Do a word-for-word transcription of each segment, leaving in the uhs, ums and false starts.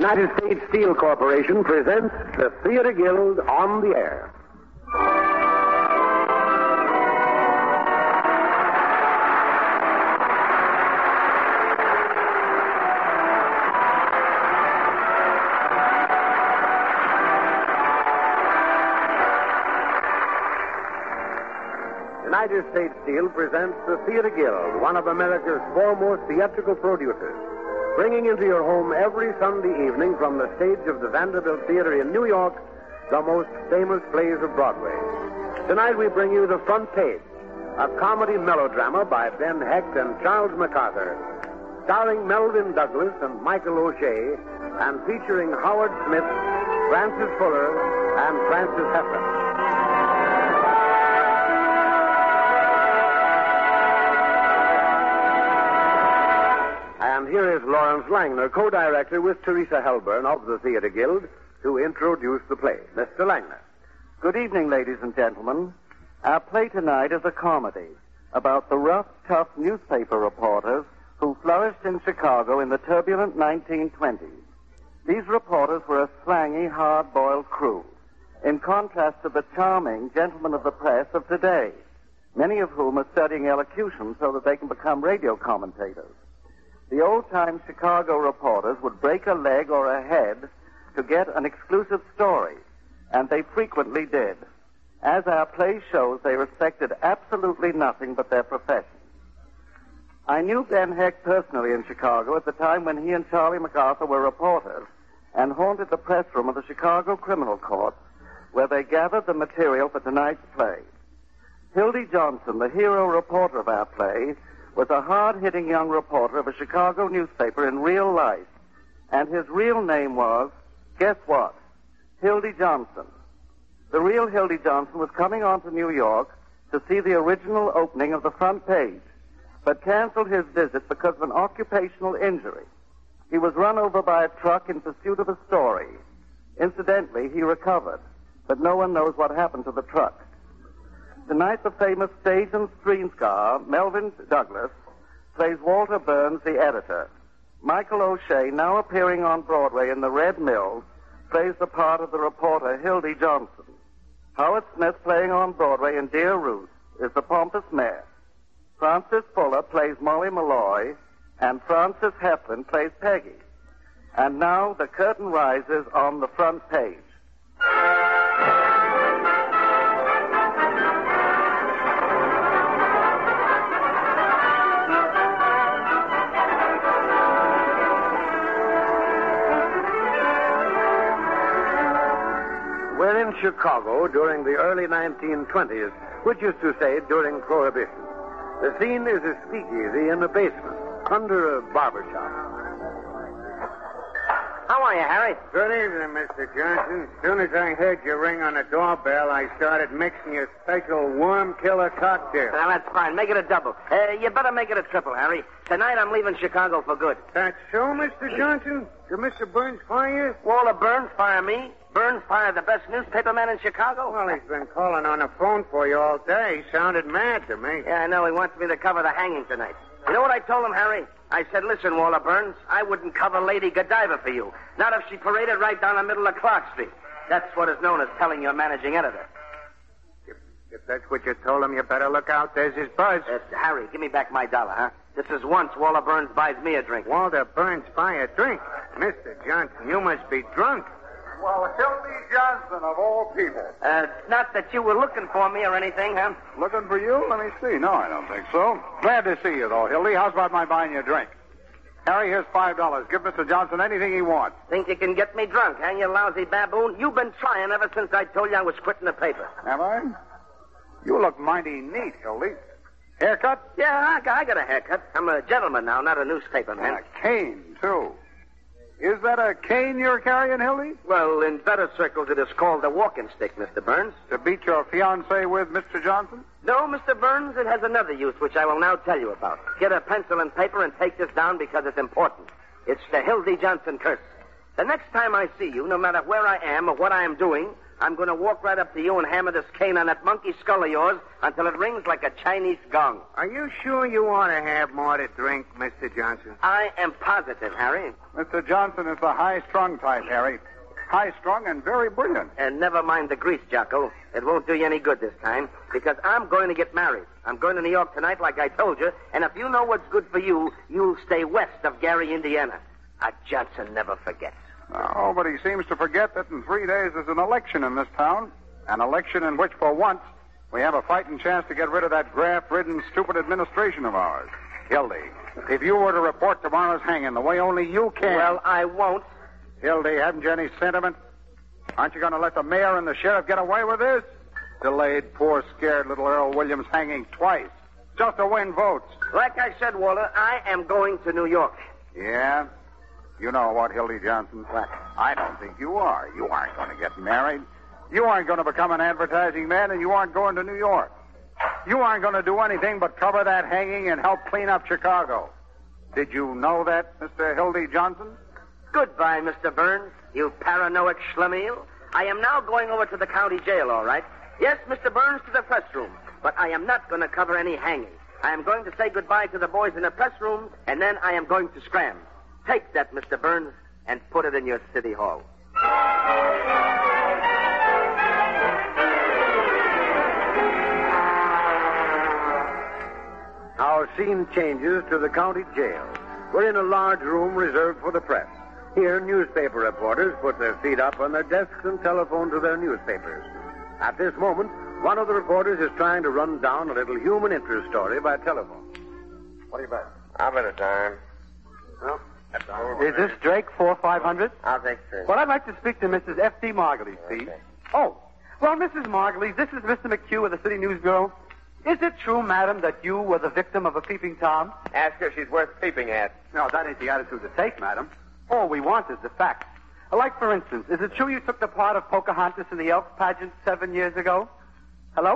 United States Steel Corporation presents the Theater Guild on the Air. United States Steel presents the Theater Guild, one of America's foremost theatrical producers, bringing into your home every Sunday evening from the stage of the Vanderbilt Theater in New York the most famous plays of Broadway. Tonight we bring you The Front Page, a comedy melodrama by Ben Hecht and Charles MacArthur, starring Melvyn Douglas and Michael O'Shea, and featuring Howard Smith, Francis Fuller, and Francis Heffron. And here is Lawrence Langner, co-director with Teresa Helburn of the Theater Guild, to introduce the play. Mister Langner. Good evening, ladies and gentlemen. Our play tonight is a comedy about the rough, tough newspaper reporters who flourished in Chicago in the turbulent nineteen twenties. These reporters were a slangy, hard-boiled crew, in contrast to the charming gentlemen of the press of today, many of whom are studying elocution so that they can become radio commentators. The old-time Chicago reporters would break a leg or a head to get an exclusive story, and they frequently did. As our play shows, they respected absolutely nothing but their profession. I knew Ben Hecht personally in Chicago at the time when he and Charlie MacArthur were reporters and haunted the press room of the Chicago Criminal Court, where they gathered the material for tonight's play. Hildy Johnson, the hero reporter of our play, was a hard-hitting young reporter of a Chicago newspaper in real life, and his real name was, guess what, Hildy Johnson. The real Hildy Johnson was coming on to New York to see the original opening of The Front Page, but canceled his visit because of an occupational injury. He was run over by a truck in pursuit of a story. Incidentally, he recovered, but no one knows what happened to the truck. Tonight, the famous stage and screen star, Melvyn Douglas, plays Walter Burns, the editor. Michael O'Shea, now appearing on Broadway in The Red Mill, plays the part of the reporter Hildy Johnson. Howard Smith, playing on Broadway in Dear Ruth, is the pompous mayor. Francis Fuller plays Molly Malloy, and Francis Heffron plays Peggy. And now the curtain rises on The Front Page. We're in Chicago during the early nineteen twenties, which is to say during Prohibition. The scene is a speakeasy in the basement, under a barber shop. How are you, Harry? Good evening, Mister Johnson. As soon as I heard you ring on the doorbell, I started mixing your special worm killer cocktail. Now, that's fine. Make it a double. Uh, you better make it a triple, Harry. Tonight I'm leaving Chicago for good. That's so, Mister Johnson? Did Mister Burns fire you? Walter Burns fire me? Burns fired the best newspaperman in Chicago? Well, he's been calling on the phone for you all day. He sounded mad to me. Yeah, I know. He wants me to cover the hanging tonight. You know what I told him, Harry? I said, listen, Walter Burns, I wouldn't cover Lady Godiva for you. Not if she paraded right down the middle of Clark Street. That's what is known as telling your managing editor. If, if that's what you told him, you better look out. There's his buzz. Uh, Harry, give me back my dollar, huh? This is once Walter Burns buys me a drink. Walter Burns buy a drink? Mister Johnson, you must be drunk. Well, Hildy Johnson, of all people. Uh, not that you were looking for me or anything, huh? Looking for you? Let me see. No, I don't think so. Glad to see you, though, Hildy. How's about my buying you a drink? Harry, here's five dollars. Give Mister Johnson anything he wants. Think you can get me drunk, huh, you lousy baboon? You've been trying ever since I told you I was quitting the paper. Have I? You look mighty neat, Hildy. Haircut? Yeah, I got, I got a haircut. I'm a gentleman now, not a newspaper man. And a cane, too. Is that a cane you're carrying, Hildy? Well, in better circles, it is called a walking stick, Mister Burns. To beat your fiancée with, Mister Johnson? No, Mister Burns, it has another use, which I will now tell you about. Get a pencil and paper and take this down because it's important. It's the Hildy Johnson curse. The next time I see you, no matter where I am or what I am doing, I'm going to walk right up to you and hammer this cane on that monkey skull of yours until it rings like a Chinese gong. Are you sure you want to have more to drink, Mister Johnson? I am positive, Harry. Mister Johnson is the high-strung type, Harry. High-strung and very brilliant. And never mind the grease, Jocko. It won't do you any good this time, because I'm going to get married. I'm going to New York tonight, like I told you, and if you know what's good for you, you'll stay west of Gary, Indiana. A Johnson never forgets. Oh, but he seems to forget that in three days there's an election in this town. An election in which, for once, we have a fighting chance to get rid of that graft-ridden, stupid administration of ours. Hildy, if you were to report tomorrow's hanging the way only you can... Well, I won't. Hildy, haven't you any sentiment? Aren't you going to let the mayor and the sheriff get away with this? Delayed poor, scared little Earl Williams hanging twice, just to win votes. Like I said, Walter, I am going to New York. Yeah? You know what, Hildy Johnson? What? I don't think you are. You aren't going to get married. You aren't going to become an advertising man, and you aren't going to New York. You aren't going to do anything but cover that hanging and help clean up Chicago. Did you know that, Mister Hildy Johnson? Goodbye, Mister Burns, you paranoid schlemiel. I am now going over to the county jail, all right? Yes, Mister Burns, to the press room. But I am not going to cover any hanging. I am going to say goodbye to the boys in the press room, and then I am going to scram. Take that, Mister Burns, and put it in your city hall. Our scene changes to the county jail. We're in a large room reserved for the press. Here, newspaper reporters put their feet up on their desks and telephone to their newspapers. At this moment, one of the reporters is trying to run down a little human interest story by telephone. What do you bet? I'll bet a dime. Well, Is this Drake four five hundred? I'll take three. Well, I'd like to speak to Missus F D Margulies, please. Okay. Oh, well, Missus Margulies, this is Mister McHugh of the City News Bureau. Is it true, madam, that you were the victim of a peeping Tom? Ask her if she's worth peeping at. No, that ain't the attitude to take, madam. All we want is the facts. Like, for instance, is it true you took the part of Pocahontas in the Elk pageant seven years ago? Hello?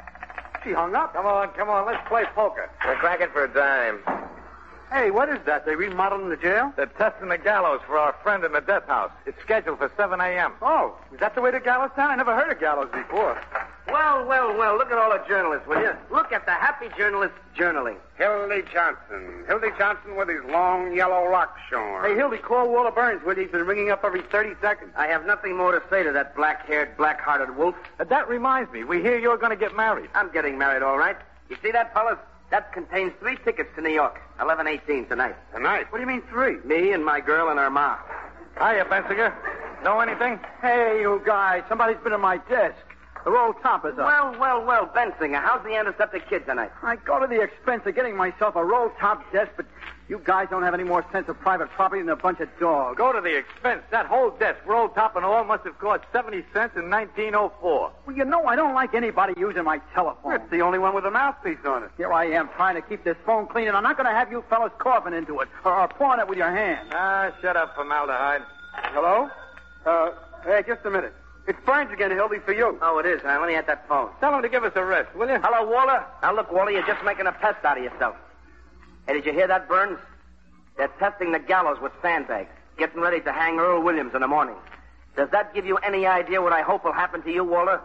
She hung up. Come on, come on, let's play poker. We're cracking for a dime. Hey, what is that? They remodeling the jail? They're testing the gallows for our friend in the death house. It's scheduled for seven a.m. Oh, is that the way to Gallows Town? I never heard of Gallows before. Well, well, well, look at all the journalists, will you? Look at the happy journalists journaling. Hildy Johnson. Hildy Johnson with his long yellow locks showing. Hey, Hildy, call Walter Burns, will you? He's been ringing up every thirty seconds. I have nothing more to say to that black-haired, black-hearted wolf. Uh, that reminds me, we hear you're going to get married. I'm getting married, all right. You see that, fellas? That contains three tickets to New York, eleven eighteen tonight. Tonight? What do you mean three? Me and my girl and her ma. Hiya, Bensinger. Know anything? Hey, you guys, somebody's been at my desk. The roll top is up. Well, well, well, Bensinger, how's the antiseptic kid tonight? I go to the expense of getting myself a roll top desk, but you guys don't have any more sense of private property than a bunch of dogs. Go to the expense. That whole desk, roll top and all, must have cost seventy cents in nineteen oh four. Well, you know I don't like anybody using my telephone. It's the only one with a mouthpiece on it. Here I am trying to keep this phone clean, and I'm not going to have you fellas coughing into it or, or pawing it with your hands. Ah, shut up, formaldehyde. Hello? Uh, hey, just a minute. It's Burns again, Hildy, for you. Oh, it is, huh? Let me hit that phone. Tell him to give us a rest, will you? Hello, Walter. Now, look, Walter, you're just making a pest out of yourself. Hey, did you hear that, Burns? They're testing the gallows with sandbags, getting ready to hang Earl Williams in the morning. Does that give you any idea what I hope will happen to you, Walter?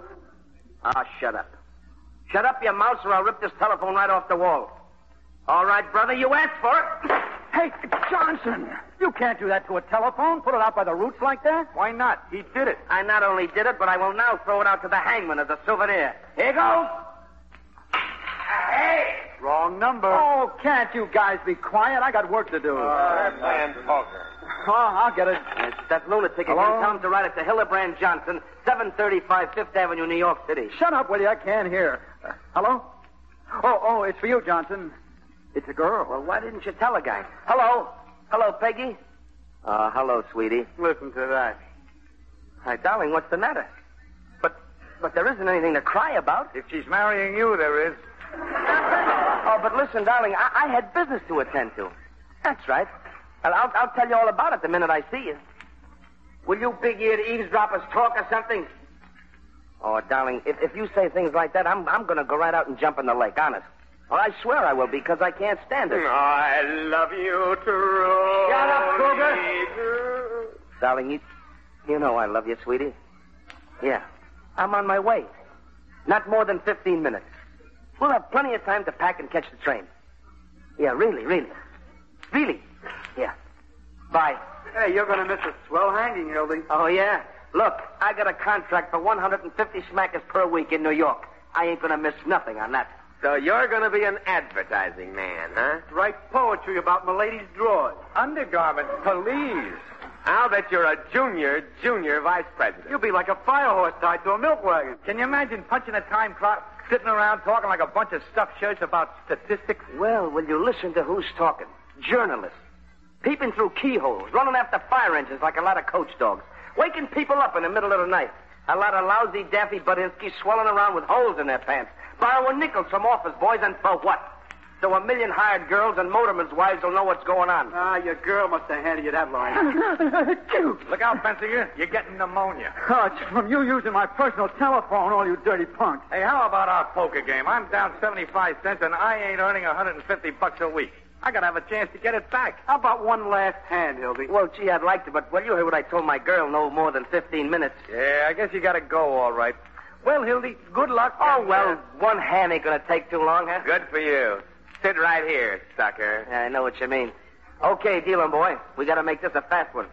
Ah, shut up. Shut up, you mouse, or I'll rip this telephone right off the wall. All right, brother, you asked for it. Hey, Johnson, you can't do that to a telephone. Put it out by the roots like that. Why not? He did it. I not only did it, but I will now throw it out to the hangman as a souvenir. Here goes. Hey! Wrong number. Oh, can't you guys be quiet? I got work to do. They're playing poker. Oh, I'll get it. It's that lunatic again. Hello? Tell him to write it to Hillebrand Johnson, seven thirty-five Fifth Avenue, New York City. Shut up, will you? I can't hear. Uh, hello? Oh, oh, it's for you, Johnson. It's a girl. Well, why didn't you tell a guy? Hello? Hello, Peggy? Uh, hello, sweetie. Listen to that. Hi, darling, what's the matter? But, but there isn't anything to cry about. If she's marrying you, there is. Oh, but listen, darling, I, I had business to attend to. That's right. Well, I'll, I'll tell you all about it the minute I see you. Will you big-eared eavesdroppers talk or something? Oh, darling, if, if you say things like that, I'm, I'm going to go right out and jump in the lake, honest. Or I swear I will, because I can't stand it. I love you, true. Shut up, Kruger. Darling, you, you know I love you, sweetie. Yeah, I'm on my way. Not more than fifteen minutes. We'll have plenty of time to pack and catch the train. Yeah, really, really. Really. Yeah. Bye. Hey, you're going to miss a swell hanging, Hildy. Oh, yeah? Look, I got a contract for one hundred fifty smackers per week in New York. I ain't going to miss nothing on that. So you're going to be an advertising man, huh? Write poetry about Milady's drawers. Undergarments, police. I'll bet you're a junior, junior vice president. You'll be like a fire horse tied to a milk wagon. Can you imagine punching a time clock, sitting around talking like a bunch of stuffed shirts about statistics? Well, will you listen to who's talking? Journalists. Peeping through keyholes, running after fire engines like a lot of coach dogs. Waking people up in the middle of the night. A lot of lousy Daffy Budinsky swelling around with holes in their pants. Borrowing nickels from office boys, and for what? So a million hired girls and motormen's wives will know what's going on. Ah, your girl must have handed you that line. Look out, Bensinger. You're getting pneumonia. Oh, it's from you using my personal telephone, all you dirty punks. Hey, how about our poker game? I'm down seventy-five cents, and I ain't earning one hundred fifty bucks a week. I gotta have a chance to get it back. How about one last hand, Hildy? Well, gee, I'd like to, but, well, you heard what I told my girl, no more than fifteen minutes. Yeah, I guess you gotta go, all right. Well, Hildy, good luck. Oh, well, one hand ain't gonna take too long, huh? Good for you. Sit right here, sucker. Yeah, I know what you mean. Okay, dealer boy. We gotta make this a fast one.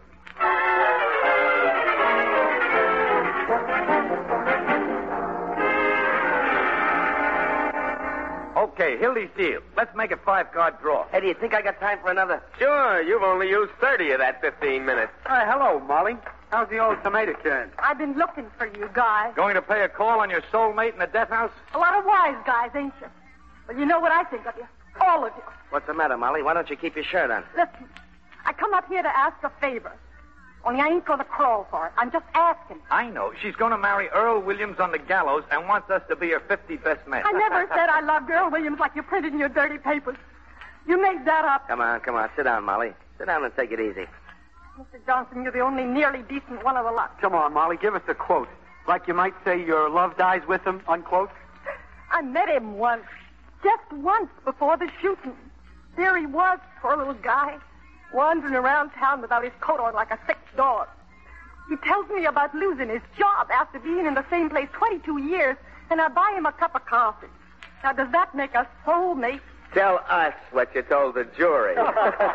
Okay, Hildy's deal. Let's make a five-card draw. Hey, do you think I got time for another? Sure, you've only used thirty of that fifteen minutes. Hi, hello, Molly. How's the old tomato can? I've been looking for you, Guy. Going to pay a call on your soulmate in the death house? A lot of wise guys, ain't you? Well, you know what I think of you. All of you. What's the matter, Molly? Why don't you keep your shirt on? Listen, I come up here to ask a favor. Only I ain't going to crawl for it. I'm just asking. I know. She's going to marry Earl Williams on the gallows and wants us to be her fifty best men. I never said I loved Earl Williams like you printed in your dirty papers. You made that up. Come on, come on. Sit down, Molly. Sit down and take it easy. Mister Johnson, you're the only nearly decent one of the lot. Come on, Molly, give us a quote. Like you might say your love dies with him, unquote. I met him once. Just once before the shooting. There he was, poor little guy, wandering around town without his coat on like a sick dog. He tells me about losing his job after being in the same place twenty-two years, and I buy him a cup of coffee. Now, does that make us soulmates? Tell us what you told the jury. Oh,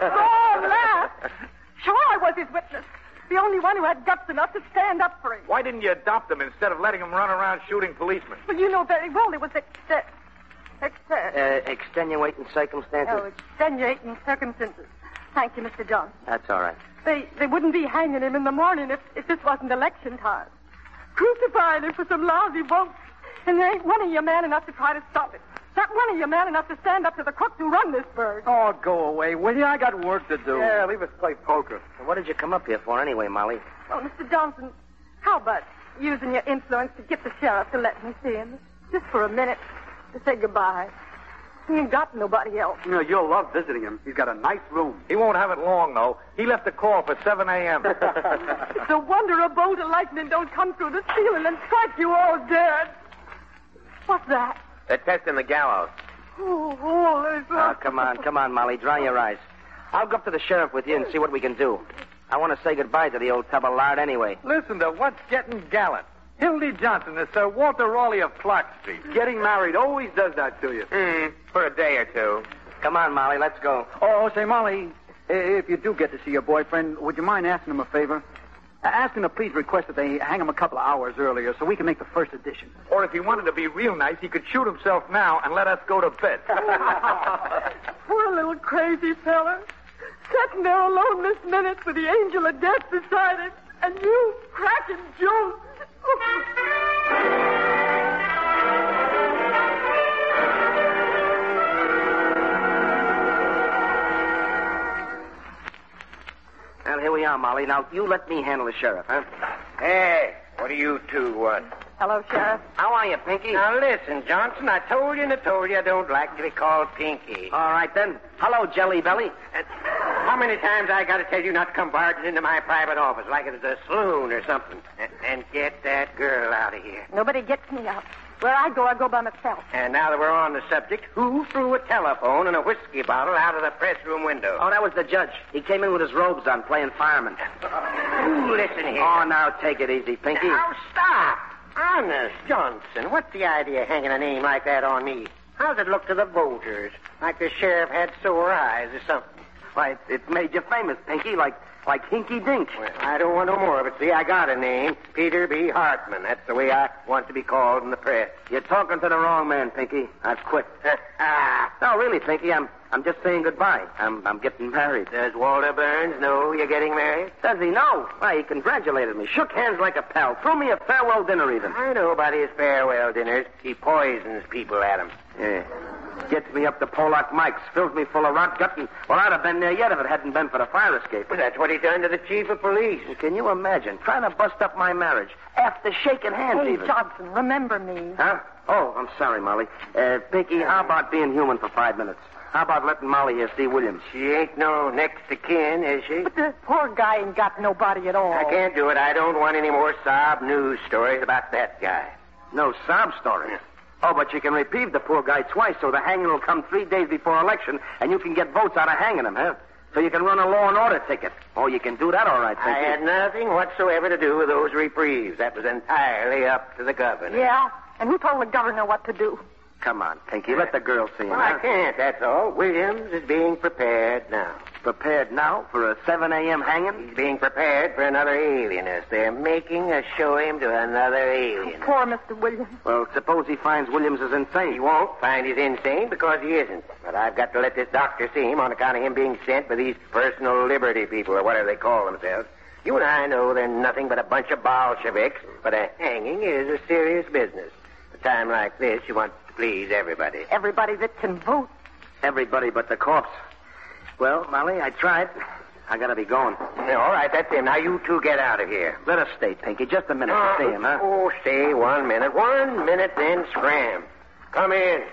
laugh. Sure, I was his witness. The only one who had guts enough to stand up for him. Why didn't you adopt him instead of letting him run around shooting policemen? Well, you know very well it was ex- ex- Uh, extenuating circumstances? Oh, extenuating circumstances. Thank you, Mister Johnson. That's all right. They they wouldn't be hanging him in the morning if, if this wasn't election time. Crucifying him for some lousy votes. And there ain't one of you man enough to try to stop it. Not one of you man enough to stand up to the crooks who run this burg. Oh, go away, will you? I got work to do. Yeah, leave us play poker. So what did you come up here for anyway, Molly? Oh, Mister Johnson, how about using your influence to get the sheriff to let me see him? Just for a minute, to say goodbye. He ain't got nobody else. You know, you'll love visiting him. He's got a nice room. He won't have it long, though. He left a call for seven a.m. It's a wonder a bolt of lightning don't come through the ceiling and strike you all dead. What's that? They're testing the gallows. Oh, oh, there's Oh, come on, come on, Molly. Dry your eyes. I'll go up to the sheriff with you and see what we can do. I want to say goodbye to the old tub of lard anyway. Listen to what's getting gallant. Hildy Johnson is Sir Walter Raleigh of Clark Street. Getting married always does that to you. Hmm, for a day or two. Come on, Molly, let's go. Oh, say, Molly, if you do get to see your boyfriend, would you mind asking him a favor? Ask him to please request that they hang him a couple of hours earlier so we can make the first edition. Or if he wanted to be real nice, he could shoot himself now and let us go to bed. Poor little crazy fella. Sitting there alone this minute with the angel of death beside him. And you cracking jokes. Well, here we are, Molly. Now, you let me handle the sheriff, huh? Hey, what do you two want? Hello, Sheriff. How are you, Pinky? Now, listen, Johnson, I told you and I told you I don't like to be called Pinky. All right, then. Hello, Jelly Belly. Uh, how many times I got to tell you not to come barging into my private office like it was a saloon or something? And, and get that girl out of here. Nobody gets me out. Where I go, I go by myself. And now that we're on the subject, who threw a telephone and a whiskey bottle out of the press room window? Oh, that was the judge. He came in with his robes on, playing fireman. You listen here. Oh, now take it easy, Pinky. Now, stop. Honest, Johnson, what's the idea of hanging a name like that on me? How's it look to the voters? Like the sheriff had sore eyes or something? Why, it's, it's made you famous, Pinky, like like Hinky Dink. Well, I don't want no more of it. See, I got a name. Peter B. Hartman. That's the way I want to be called in the press. You're talking to the wrong man, Pinky. I've quit. ah. No, really, Pinky, I'm I'm just saying goodbye. I'm I'm getting married. Does Walter Burns know you're getting married? Does he know? Why, he congratulated me, shook hands like a pal, threw me a farewell dinner even. I know about his farewell dinners. He poisons people at 'em. Yeah. Gets me up to Pollock Mike's, fills me full of rot gut, and, well, I'd have been there yet if it hadn't been for the fire escape. Well, that's what he done to the chief of police. Can you imagine? Trying to bust up my marriage. After shaking hands, Hey, even. Johnson, remember me. Huh? Oh, I'm sorry, Molly. Uh, Pinky, how about being human for five minutes? How about letting Molly here see Williams? She ain't no next to kin, is she? But the poor guy ain't got nobody at all. I can't do it. I don't want any more sob news stories about that guy. No sob story. Oh, but you can reprieve the poor guy twice, so the hanging will come three days before election, and you can get votes out of hanging him, huh? So you can run a law and order ticket. Oh, you can do that all right, Pinky. I had nothing whatsoever to do with those reprieves. That was entirely up to the governor. Yeah? And who told the governor what to do? Come on, Pinky. Let the girl see him. Well, huh? I can't, that's all. Williams is being prepared now. Prepared now for a seven a.m. hanging? He's being prepared for another alienist. They're making us show him to another alienist. Poor Mister Williams. Well, suppose he finds Williams is insane. He won't find he's insane because he isn't. But I've got to let this doctor see him on account of him being sent by these personal liberty people or whatever they call themselves. You and I know they're nothing but a bunch of Bolsheviks, but a hanging is a serious business. At a time like this, you want to please everybody. Everybody that can vote. Everybody but the corpse. Well, Molly, I tried. I gotta be going. Yeah, all right, that's him. Now you two get out of here. Let us stay, Pinky. Just a minute to see him, huh? Oh, stay one minute. One minute, then scram. Come in.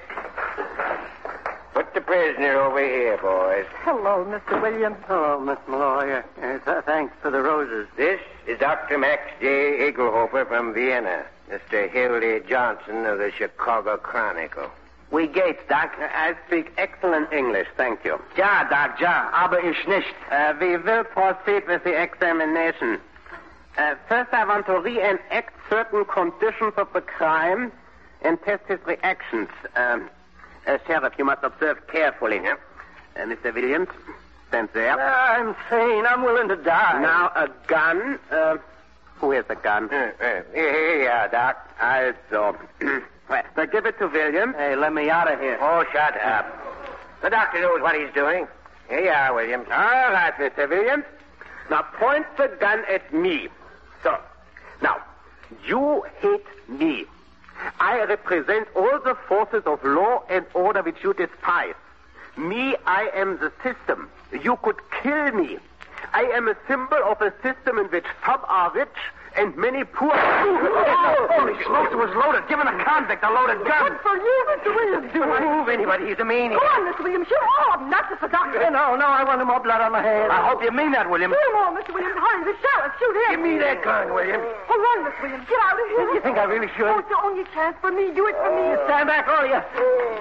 Put the prisoner over here, boys. Hello, Mister Williams. Hello, Miss Malloy. Uh, th- thanks for the roses. This is Doctor Max J. Egelhofer from Vienna. Mister Hildy Johnson of the Chicago Chronicle. We Gates, Doc. I speak excellent English, thank you. Ja, Doc, ja. Aber ich nicht. Uh, we will proceed with the examination. Uh, first, I want to reenact certain conditions of the crime and test his reactions. Um, uh, Sheriff, you must observe carefully. Yeah? Uh, Mister Williams, stand there. I'm sane. I'm willing to die. Now, a gun. Uh, who has a gun? Uh, uh, here, yeah, Doc. Also. Well, now give it to Williams. Hey, let me out of here. Oh, shut up. The doctor knows what he's doing. Here you are, Williams. All right, Mister Williams. Now, point the gun at me. So, now, you hate me. I represent all the forces of law and order which you despise. Me, I am the system. You could kill me. I am a symbol of a system in which some are rich and many poor. Oh, holy smokes, it was loaded. Giving a convict a loaded gun. Good for you, Mister Williams. Do it. Move anybody. He's a maniac. Go on, Mister Williams. Shoot all of them, not just the doctor. No, no, I want more blood on my hands. I hope you mean that, William. Shoot them all, Mister Williams. Hurry, the sheriff. Shoot him. Give me that gun, Williams. Oh, run, Mister Williams. Get out of here. You think I really should? Oh, it's the only chance for me. Do it for me. Stand back, all of you.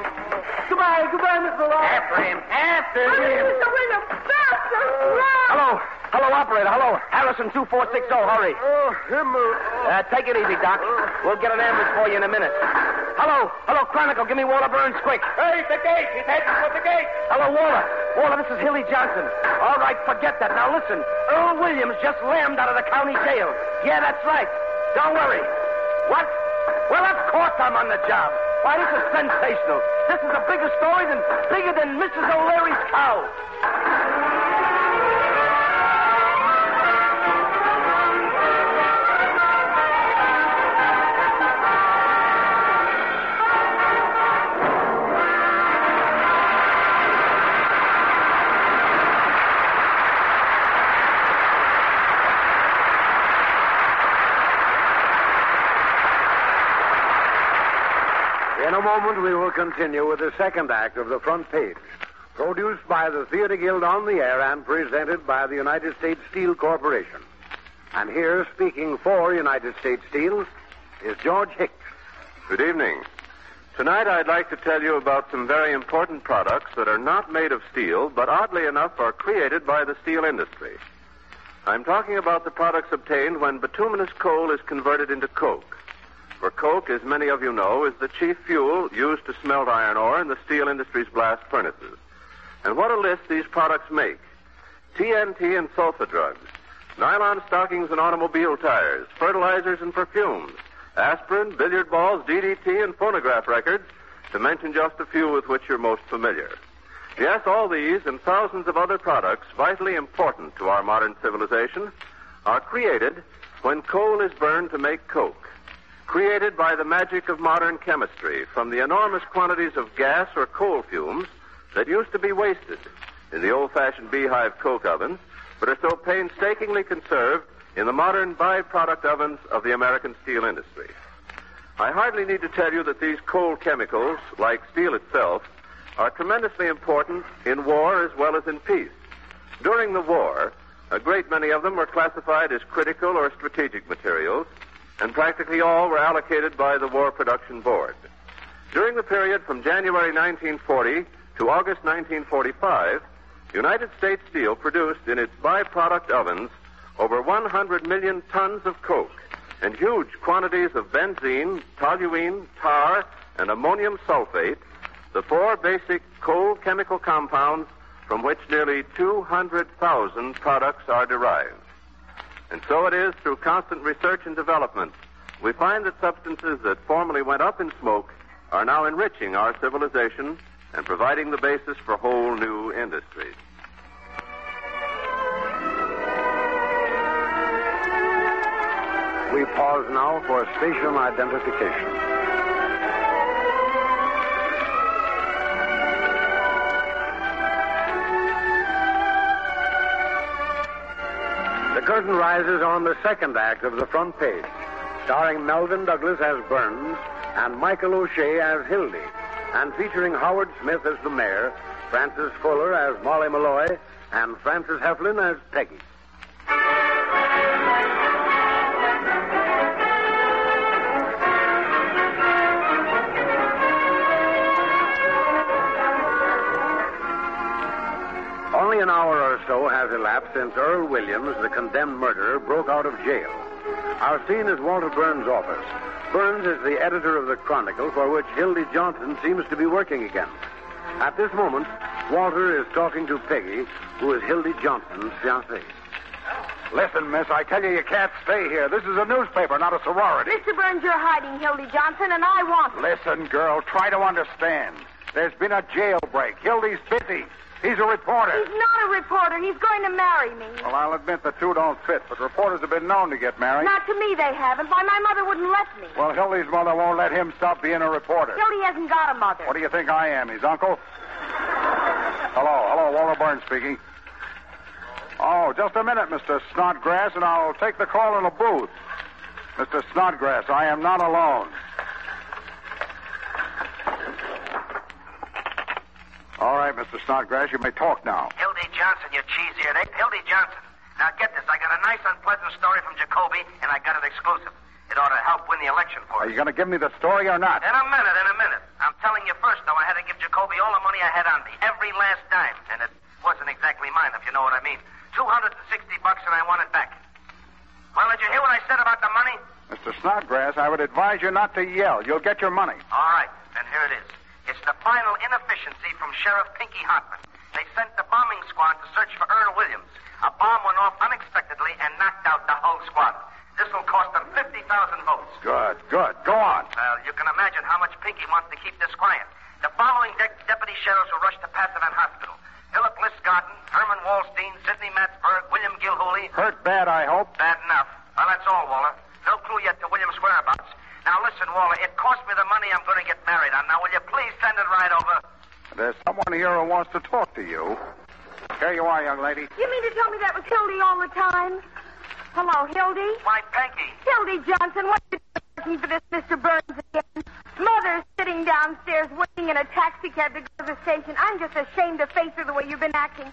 Goodbye, goodbye, Mister Law. After him. After Hurry, him. Mister Williams. Faster. Run. Hello. Hello, operator. Hello. Harrison two four six zero. Hurry. Oh, him. Uh, take it easy, Doc. We'll get an ambulance for you in a minute. Hello. Hello, Chronicle. Give me Walter Burns quick. Hey, the gate. He's heading for the gate. Hello, Walter. Walter, this is Hildy Johnson. All right, forget that. Now, listen. Earl Williams just lammed out of the county jail. Yeah, that's right. Don't worry. What? Well, of course I'm on the job. Why, this is sensational. This is a bigger story than bigger than Missus O'Leary's cow. In a moment, we will continue with the second act of The Front Page, produced by the Theater Guild on the air and presented by the United States Steel Corporation. And here, speaking for United States Steel, is George Hicks. Good evening. Tonight, I'd like to tell you about some very important products that are not made of steel, but oddly enough are created by the steel industry. I'm talking about the products obtained when bituminous coal is converted into coke. For coke, as many of you know, is the chief fuel used to smelt iron ore in the steel industry's blast furnaces. And what a list these products make. T N T and sulfa drugs, nylon stockings and automobile tires, fertilizers and perfumes, aspirin, billiard balls, D D T, and phonograph records, to mention just a few with which you're most familiar. Yes, all these and thousands of other products vitally important to our modern civilization are created when coal is burned to make coke, created by the magic of modern chemistry from the enormous quantities of gas or coal fumes that used to be wasted in the old-fashioned beehive coke ovens, but are so painstakingly conserved in the modern byproduct ovens of the American steel industry. I hardly need to tell you that these coal chemicals, like steel itself, are tremendously important in war as well as in peace. During the war, a great many of them were classified as critical or strategic materials, and practically all were allocated by the War Production Board. During the period from January nineteen forty to August nineteen forty-five, United States Steel produced in its byproduct ovens over one hundred million tons of coke and huge quantities of benzene, toluene, tar, and ammonium sulfate, the four basic coal chemical compounds from which nearly two hundred thousand products are derived. And so it is through constant research and development we find that substances that formerly went up in smoke are now enriching our civilization and providing the basis for whole new industries. We pause now for station identification. The curtain rises on the second act of the front page, starring Melvin Douglas as Burns and Michael O'Shea as Hildy, and featuring Howard Smith as the mayor, Frances Fuller as Molly Malloy, and Frances Heflin as Peggy. Only an hour or so has elapsed since Earl Williams, the condemned murderer, broke out of jail. Our scene is Walter Burns' office. Burns is the editor of the Chronicle, for which Hildy Johnson seems to be working again. At this moment, Walter is talking to Peggy, who is Hildy Johnson's fiancée. Listen, miss, I tell you, you can't stay here. This is a newspaper, not a sorority. Mister Burns, you're hiding Hildy Johnson, and I want her. Listen, girl, try to understand. There's been a jailbreak. Hildy's busy. He's a reporter. He's not a reporter. He's going to marry me. Well, I'll admit the two don't fit, but reporters have been known to get married. Not to me, they haven't. Why, my mother wouldn't let me. Well, Hildy's mother won't let him stop being a reporter. Hildy hasn't got a mother. What do you think I am, his uncle? Hello, hello, Walter Burns speaking. Oh, just a minute, Mister Snodgrass, and I'll take the call in a booth. Mister Snodgrass, I am not alone. All right, Mister Snodgrass, you may talk now. Hildy Johnson, you cheesy headache. Hildy Johnson. Now get this. I got a nice unpleasant story from Jacoby, and I got it exclusive. It ought to help win the election for Are us. you going to give me the story or not? In a minute, in a minute. I'm telling you first, though, I had to give Jacoby all the money I had on me. Every last dime. And it wasn't exactly mine, if you know what I mean. two hundred sixty bucks, and I want it back. Well, did you hear what I said about the money? Mister Snodgrass, I would advise you not to yell. You'll get your money. All right, then here it is. It's the final inefficiency from Sheriff Pinky Hartman. They sent the bombing squad to search for Earl Williams. A bomb went off unexpectedly and knocked out the whole squad. This will cost them fifty thousand votes. Good, good. Go on. Well, you can imagine how much Pinky wants to keep this quiet. The following de- deputy sheriffs will rush to Pasadena Hospital. Philip Listgarten, Herman Wallstein, Sidney Matsberg, William Gilhooly. Hurt bad, I hope. Bad enough. Well, that's all, Waller. No clue yet to William's whereabouts. Now, listen, Waller, it cost me the money I'm going to get married on. Now, will you please send it right over? There's someone here who wants to talk to you. Here you are, young lady. You mean to tell me that was Hildy all the time? Hello, Hildy? My Pinky. Hildy Johnson, what are you doing for this Mister Burns again? Mother's sitting downstairs waiting in a taxi cab to go to the station. I'm just ashamed to face her the way you've been acting.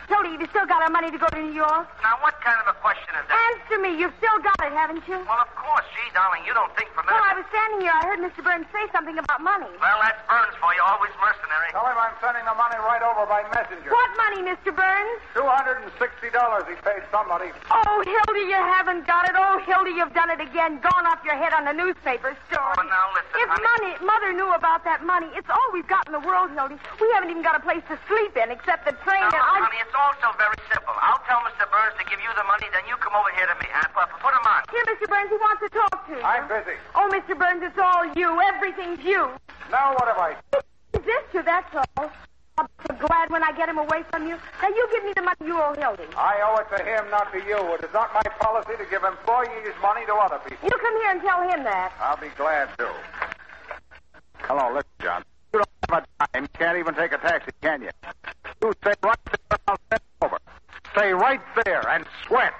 Hildy, have you still got our money to go to New York? Now, what kind of a question is that? Answer me. You've still got it, haven't you? Well, of course. Gee, darling, you don't think for a minute. Well, I was standing here. I heard Mister Burns say something about money. Well, that's Burns for you, always mercenary. Tell him I'm sending the money right over by messenger. What money, Mister Burns? two hundred sixty dollars he paid somebody. Oh, Hildy, you haven't got it. Oh, Hildy, you've done it again. Gone off your head on the newspaper story. Oh, now listen, If honey. money, Mother knew about that money, it's all we've got in the world, Hildy. We haven't even got a place to sleep in except the train. Now, and I... honey, it's also very simple. I'll tell Mister Burns to give you the money, then you come over here to me. Huh? Put, put him on. Here, Mister Burns, he wants to talk to you. I'm busy. Oh, Mister Burns, it's all you. Everything's you. Now what have I... Resist you, that's all. I'll be so glad when I get him away from you. Now, you give me the money you owe Hildy. I owe it to him, not to you. It is not my policy to give employees money to other people. You come here and tell him that. I'll be glad to. Hello, listen, John. You don't have a dime. You can't even take a taxi, can you? You stay right there and I'll send it over. Stay right there and sweat.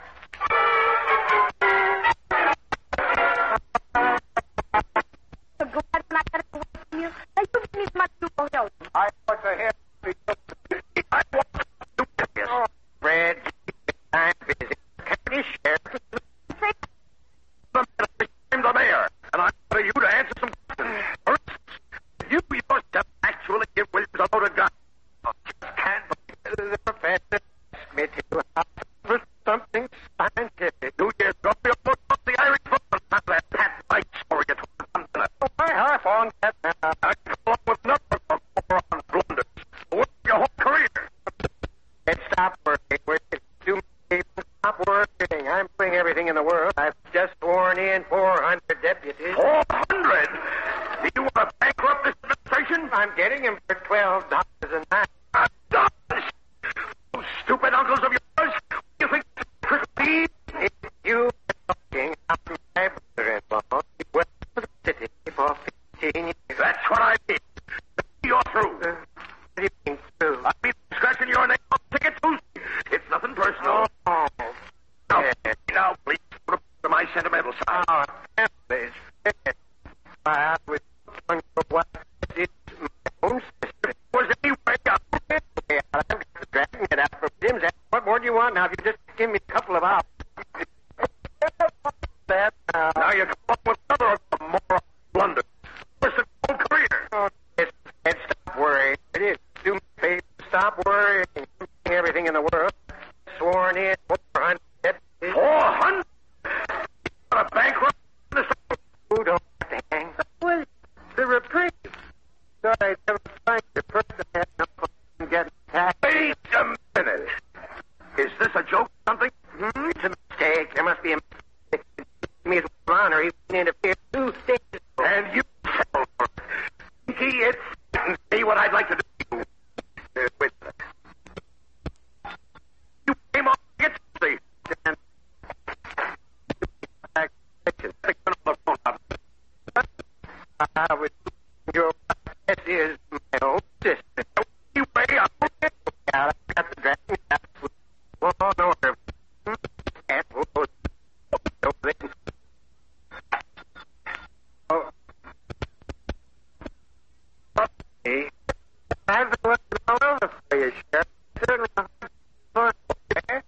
So glad when I get him away from you. Now, you give me the money you owe Hildy. I owe it to him. I want to do this. Oh, Fred, I'm busy. Can you share? I'm the mayor, and I'm for you to answer some questions. For instance, you yourself actually give Williams a loaded gun. I just can't believe the professor asked me to have for something scientific. Two years ago, we almost lost the Irish football on that Pat Light story at Wisconsin. Oh, I harp on that now. I can come up with another of moron blunders. Work your whole career. And stop working. Work it. Do me. Stop working. I'm doing everything in the world. I've just sworn in four hundred deputies. four hundred? Do you want to bankrupt this administration? I'm getting him for twelve dollars a night. Dollars? Those stupid uncles of yours? You think it's me? If you are talking, I'm my brother-in-law. He worked for the city for fifteen years. That's what I mean. You're through. Uh, what do you mean, through? I mean, scratching your name on Ticket Tuesday. It's nothing personal. Oh. Now, yeah. now please, put to my sentimental side. Oh, please. I was going to what is my own sister. Was anyway, I'm dragging it out from Jim's. What more do you want now? If you just give me a couple of hours. That, uh, now you come up with another of the moron blunders. What's the whole career? Oh, it's, it's stop worrying. It is. Do me a favor. Stop worrying. Everything in the world. Sworn in. four hundred. four hundred? You got a bankrupt? Who don't have to hang? Was the reprieve. Thought I'd never find the person had no problem getting taxed. Wait a minute. Is this a joke or something? Hmm? It's a mistake. There must be a mistake. Me as honor. He wouldn't interfere two stages. And you tell her. Pinky, it's see what I'd like to do uh, with her. You came on to get Tuesday. And I would your this is my own sister. You way up. I got the dragon out. One order. And oh, oh, okay. I've been looking all over for you, Sheriff. Sitting around for there.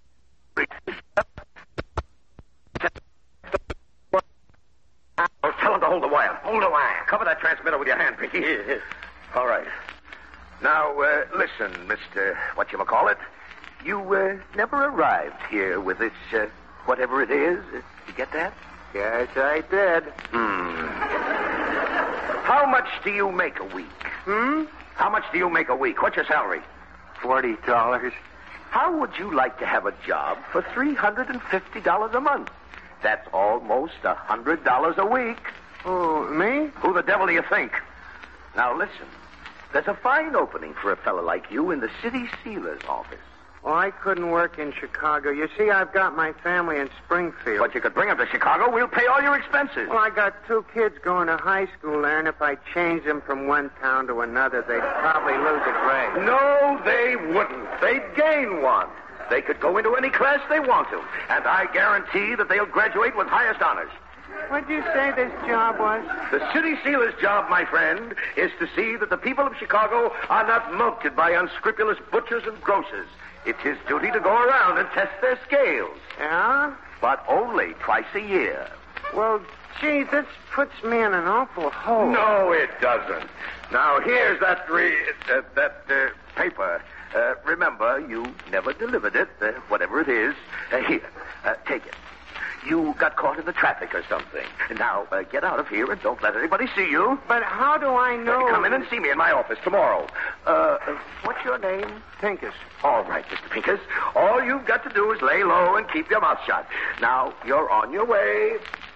Oh, tell him to hold the wire. Hold the wire. Cover that transmitter with your hand, Pinky. All right. Now, uh, listen, Mister Whatchamacallit. You uh, never arrived here with this, uh, whatever it is. Did you get that? Yes, I did. Hmm. How much do you make a week? Hmm? How much do you make a week? What's your salary? Forty dollars. How would you like to have a job for three hundred and fifty dollars a month? That's almost a hundred dollars a week. Oh, me? Who the devil do you think? Now listen. There's a fine opening for a fellow like you in the city sealer's office. Well, I couldn't work in Chicago. You see, I've got my family in Springfield. But you could bring them to Chicago. We'll pay all your expenses. Well, I got two kids going to high school there, and if I change them from one town to another, they'd probably lose a grade. No, they wouldn't. They'd gain one. They could go into any class they want to, and I guarantee that they'll graduate with highest honors. What'd you say this job was? The city sealer's job, my friend, is to see that the people of Chicago are not mulcted by unscrupulous butchers and grocers. It's his duty to go around and test their scales. Yeah? But only twice a year. Well, gee, this puts me in an awful hole. No, it doesn't. Now, here's that re- uh, that uh, paper. Uh, remember, you never delivered it, uh, whatever it is. Uh, here, uh, take it. You got caught in the traffic or something. Now, uh, get out of here and don't let anybody see you. But how do I know? Come in and see me in my office tomorrow. Uh, uh, what's your name? Pincus. All right, Mister Pincus. All you've got to do is lay low and keep your mouth shut. Now, you're on your way.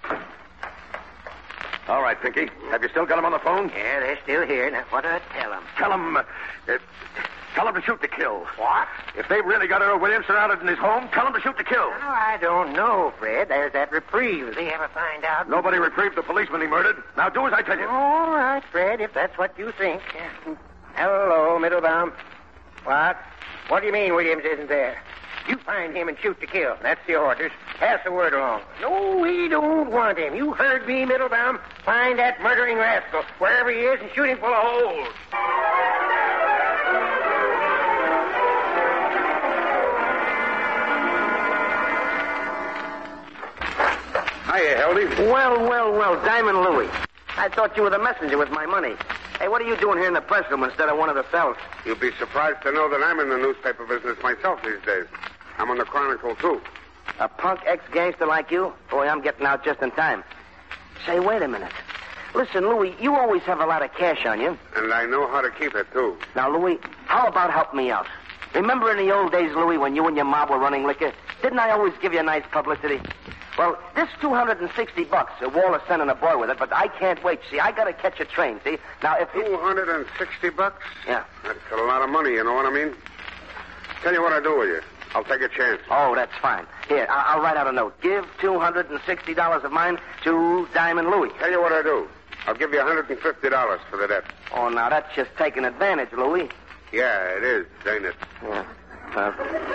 All right, Pinky. Have you still got them on the phone? Yeah, they're still here. Now, what do I tell them? Tell them... Uh, uh, Tell him to shoot to kill. What? If they've really got Earl Williams surrounded in his home, tell him to shoot to kill. Oh, I don't know, Fred. There's that reprieve. Will they ever find out? Nobody reprieved the policeman he murdered. Now do as I tell you. All right, Fred, if that's what you think. Hello, Middlebaum. What? What do you mean Williams isn't there? You find him and shoot to kill. That's the orders. Pass the word along. No, we don't want him. You heard me, Middlebaum. Find that murdering rascal wherever he is and shoot him full of holes. Hiya, Hildy. Well, well, well, Diamond Louie. I thought you were the messenger with my money. Hey, what are you doing here in the press room instead of one of the cells? You'll be surprised to know that I'm in the newspaper business myself these days. I'm on the Chronicle, too. A punk ex-gangster like you? Boy, I'm getting out just in time. Say, wait a minute. Listen, Louie, you always have a lot of cash on you. And I know how to keep it, too. Now, Louie, how about help me out? Remember in the old days, Louie, when you and your mob were running liquor? Didn't I always give you a nice publicity? Well, this two hundred sixty bucks, uh, Waller's sending a boy with it, but I can't wait. See, I got to catch a train, see? Now, if... two hundred sixty bucks? Yeah. That's a lot of money, you know what I mean? Tell you what I'll do with you. I'll take a chance. Oh, that's fine. Here, I- I'll write out a note. Give two hundred sixty dollars of mine to Diamond Louie. Tell you what I'll do. I'll give you one hundred fifty dollars for the debt. Oh, now, that's just taking advantage, Louie. Yeah, it is, ain't it? Yeah. Uh,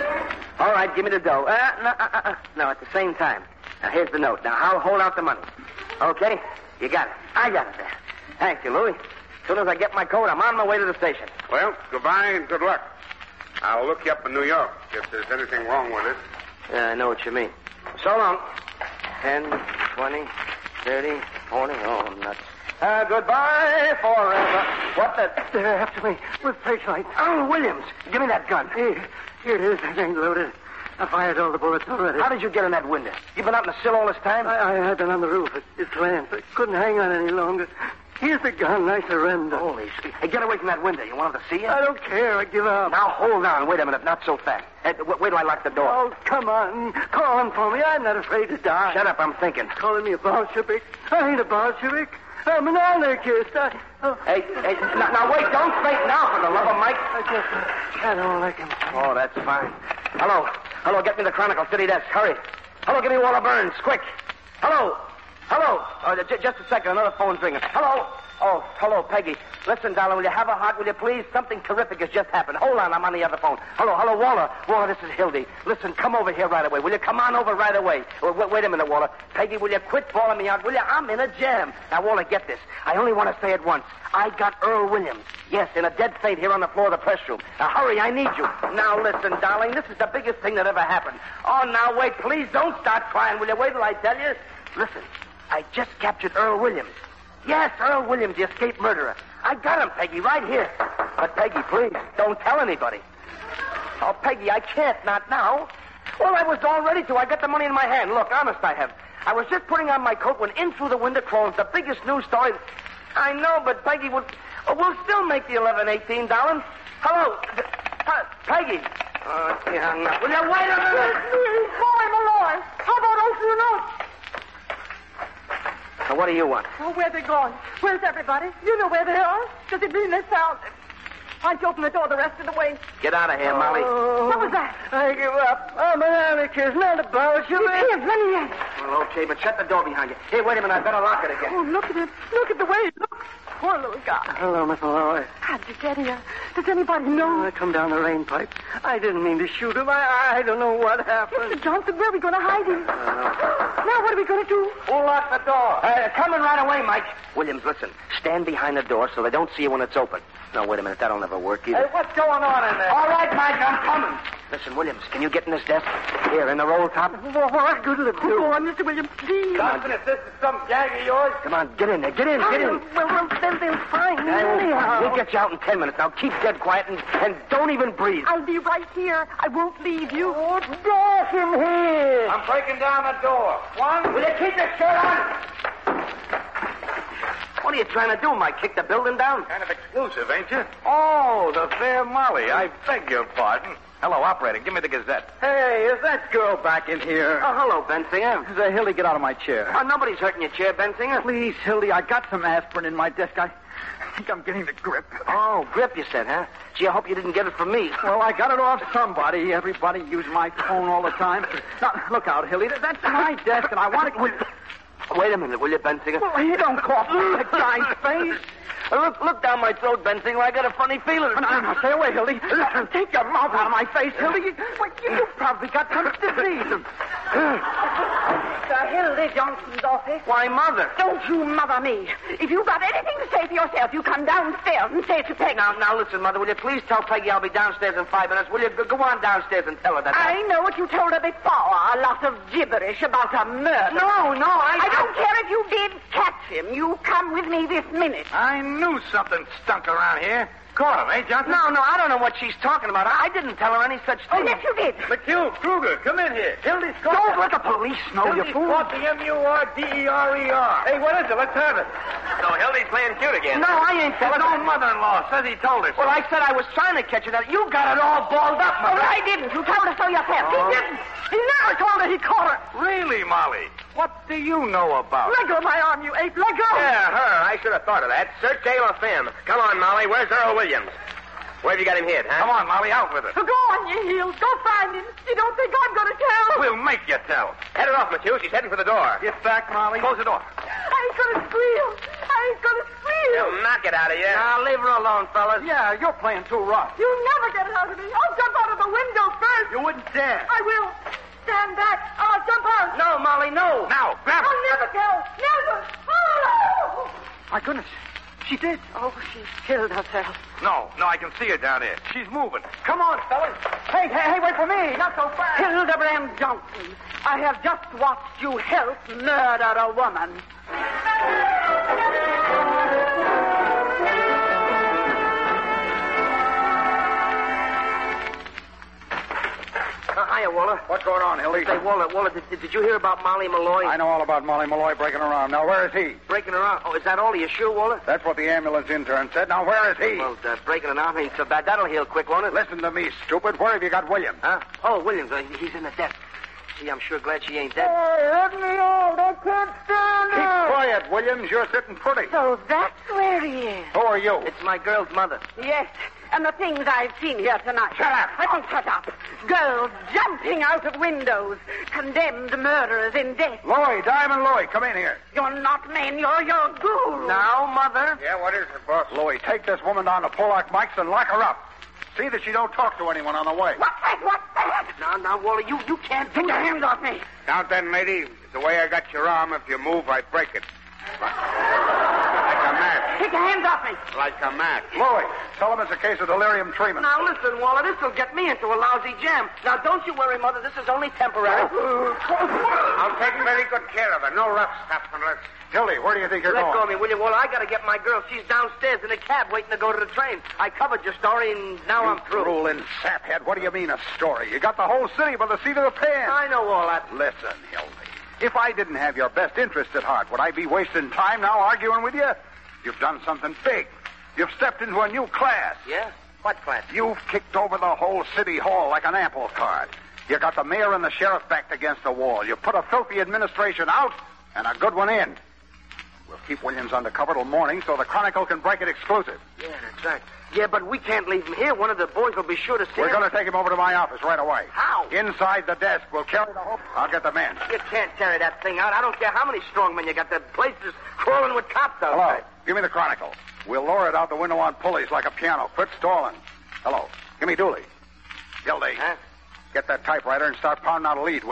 all right, give me the dough. Uh, no, uh, uh, uh, no, at the same time. Now, here's the note. Now, I'll hold out the money. Okay? You got it. I got it there. Thank you, Louie. As soon as I get my coat, I'm on my way to the station. Well, goodbye and good luck. I'll look you up in New York if there's anything wrong with it. Yeah, I know what you mean. So long. Ten, twenty, thirty, forty. Oh, nuts. Uh, goodbye forever. What the... They're after me with flashlights. Oh, Williams, give me that gun. Here, here it is. It ain't loaded. I fired all the bullets already. How did you get in that window? You been out in the sill all this time? I, I had been on the roof. It, it slammed. I couldn't hang on any longer. Here's the gun. I surrender. Holy shit. Hey, get away from that window. You want them to see you? I don't care. I give up. Now, hold on. Wait a minute. Not so fast. Hey, w- wait till I lock the door. Oh, come on. Call on for me. I'm not afraid to die. Shut up. I'm thinking. Calling me a Bolshevik? I ain't a Bolshevik. I'm an anarchist. I... Oh. Hey, hey, now, now, wait. Don't faint now, for the love of Mike. I just... I don't like him. Oh, that's fine. Hello. Hello, get me the Chronicle City desk. Hurry. Hello, give me Walter Burns. Quick. Hello. Hello. Oh, j- just a second. Another phone's ringing. Hello. Oh, hello, Peggy. Listen, darling, will you have a heart, will you please? Something terrific has just happened. Hold on, I'm on the other phone. Hello, hello, Walter. Walter, this is Hildy. Listen, come over here right away. Will you come on over right away? Oh, wait, wait a minute, Walter. Peggy, will you quit bawling me out, will you? I'm in a jam. Now, Walter, get this. I only want to say it once. I got Earl Williams. Yes, in a dead faint here on the floor of the press room. Now, hurry, I need you. Now, listen, darling, this is the biggest thing that ever happened. Oh, now, wait, please don't start crying. Will you wait till I tell you? Listen, I just captured Earl Williams. Yes, Earl Williams, the escaped murderer. I got him, Peggy, right here. But, Peggy, please, don't tell anybody. Oh, Peggy, I can't, not now. Well, I was all ready to. I got the money in my hand. Look, honest, I have. I was just putting on my coat when in through the window crawls the biggest news story. I know, but Peggy would... Oh, we'll still make the eleven, eighteen, darling. Hello. Uh, Peggy. Oh, she hung up. Will you wait a minute? Boy, Malloy, how about open your note? Now, what do you want? Oh, where they gone? Where's everybody? You know where they are. Does it mean they found them? Why don't you open the door the rest of the way? Get out of here, Molly. Oh, What was that? I give up. I'm an anarchist, not a Bolshevik. It is. Let me in. Well, okay, but shut the door behind you. Hey, wait a minute. I better lock it again. Oh, look at it. Look at the way it looks. Poor little guy. Hello, Miss Malloy. How'd you get here? Does anybody know? I come down the rain pipe. I didn't mean to shoot him. I, I don't know what happened. Mister Johnson, where are we going to hide him? Now, what are we we going to do? We'll lock the door. Uh, coming right away, Mike. Williams, listen. Stand behind the door so they don't see you when it's open. No, wait a minute. That'll never work either. Hey, what's going on in there? All right, Mike, I'm coming. Listen, Williams, can you get in this desk? Here, in the roll top? Oh, what good will it do? Go on, Mister Williams, please. Johnson, if this is some gag of yours. Come on, get in there. Get in, get in. Oh, well, well, then they'll find me Hey, we'll, anyhow. we'll get you out in ten minutes. Now, keep dead quiet and, and don't even breathe. I'll be right here. I won't leave you. Oh, dash him here. I'm breaking down the door. One. Will you keep your shirt on? What are you trying to do, Mike? Kick the building down? Kind of exclusive, ain't you? Oh, the fair Molly. I beg your pardon. Hello, operator. Give me the Gazette. Hey, is that girl back in here? Oh, hello, Bensinger. Say, Hildy, get out of my chair. Oh, nobody's hurting your chair, Bensinger. Please, Hildy, I got some aspirin in my desk. I think I'm getting the grip. Oh, grip, you said, huh? Gee, I hope you didn't get it from me. Well, I got it off somebody. Everybody uses my phone all the time. Now, look out, Hildy. That's my desk, and I want to... Wait a minute, will you, Bensinger? Well, you don't cough in that guy's face. Uh, look, look down my throat, Bensinger. I got a funny feeling. No, no, no, stay away, Hildy. Take your mouth out of my face, Hildy. You, well, you probably got some disease. Sir Hildy Johnson's office. Why, Mother? Don't you mother me. If you've got anything to say for yourself, you come downstairs and say it to Peggy. Now, now, listen, Mother, will you please tell Peggy I'll be downstairs in five minutes? Will you go, go on downstairs and tell her that? I know what you told her before. A lot of gibberish about a murder. No, no, I... I don't care if you did catch him. You come with me this minute. I knew something stunk around here. Caught him, eh, Johnson? No, no, I don't know what she's talking about. I didn't tell her any such Oh, thing. yes, you did. McHugh, Kruger, come in here. Hildy's caught. Don't let the police know, you Hildy's fool. caught the M U R D E R E R. Hey, what is it? Let's have it. So Hildy's playing cute again. No, I ain't His telling own mother-in-law says he told her so. Well, I said I was trying to catch it. You got it all balled up, Oh, Mother. I didn't. You told her so yourself. Oh. He didn't. He never told her he caught her. Really, Molly? What do you know about Let go of my arm, you ape. Let go. Yeah, her. I should have thought of that. Search jail or fam. Come on, Molly. Where's Earl Williams? Where have you got him hid, huh? Come on, Molly, out with it. Go on, you heels. Go find him. You don't think I'm going to tell? We'll make you tell. Head her off, Matthew. She's heading for the door. Get back, Molly. Close the door. I ain't going to squeal. I ain't going to squeal. You'll knock it out of you. Now, leave her alone, fellas. Yeah, you're playing too rough. You'll never get it out of me. I'll jump out of the window first. You wouldn't dare. I will. Stand back. I'll jump out. No, Molly, no. Now, grab her. I'll never tell. Never. Oh! My goodness. She did. Oh, she's killed herself. No, no, I can see her down there. She's moving. Come on, fellas. Hey, hey, hey, wait for me. Not so fast. Hildebrand Johnson, I have just watched you help murder a woman. Uh, hiya, Waller. What's going on, Hildy? Say, Waller, Waller, did, did you hear about Molly Malloy? I know all about Molly Malloy breaking around. Now, where is he? Breaking her out. Oh, is that all? Are you sure, Waller? That's what the ambulance intern said. Now, where is he? Well, uh, breaking it out ain't so bad. That'll heal quick, won't it? Listen to me, stupid. Where have you got William? Huh? Oh, Williams. Uh, he's in the desk. Gee, I'm sure glad she ain't dead. let me out. I can't stand Keep quiet, Williams. You're sitting pretty. So that's where he is. Who are you? It's my girl's mother. Yes, and the things I've seen here tonight. Shut up. I don't shut up. Girls jumping out of windows. Condemned murderers in death. Loy, Diamond Loy, come in here. You're not men. You're your ghouls. Now, Mother. Yeah, what is it, boss? Loy, take this woman down to Pollock Mike's and lock her up. See that she don't talk to anyone on the way. What's that? What's that? Now, now, Waller, you, you can't do Take your that. hands off me. Now then, matey, the way I got your arm, if you move, I break it. Like a mat. Take your hands off me. Like a mat. Loy, tell him it's a case of delirium tremens. Now, listen, Waller, this'll get me into a lousy jam. Now, don't you worry, Mother. This is only temporary. I'll take very good care of her. No rough stuff unless... Hildy, where do you think you're Let going? go of me, will you, Waller? I gotta get my girl. She's downstairs in a cab waiting to go to the train. I covered your story, and now I'm through. Drooling saphead. What do you mean, a story? You got the whole city by the seat of the pants. I know all that. Listen, Hildy. If I didn't have your best interest at heart, would I be wasting time now arguing with you? You've done something big. You've stepped into a new class. Yeah? What class? You've kicked over the whole city hall like an apple cart. You got the mayor and the sheriff backed against the wall. You put a filthy administration out and a good one in. We'll keep Williams undercover till morning so the Chronicle can break it exclusive. Yeah, that's right. Yeah, but we can't leave him here. One of the boys will be sure to see We're him. going to take him over to my office right away. How? Inside the desk. We'll carry the whole... I'll get the men. You can't carry that thing out. I don't care how many strong men you got. The place is crawling with cops Hello. outside. Give me the Chronicle. We'll lower it out the window on pulleys like a piano. Quit stalling. Hello. Give me Dooley. Gildy. Huh? Get that typewriter and start pounding out a lead, will you?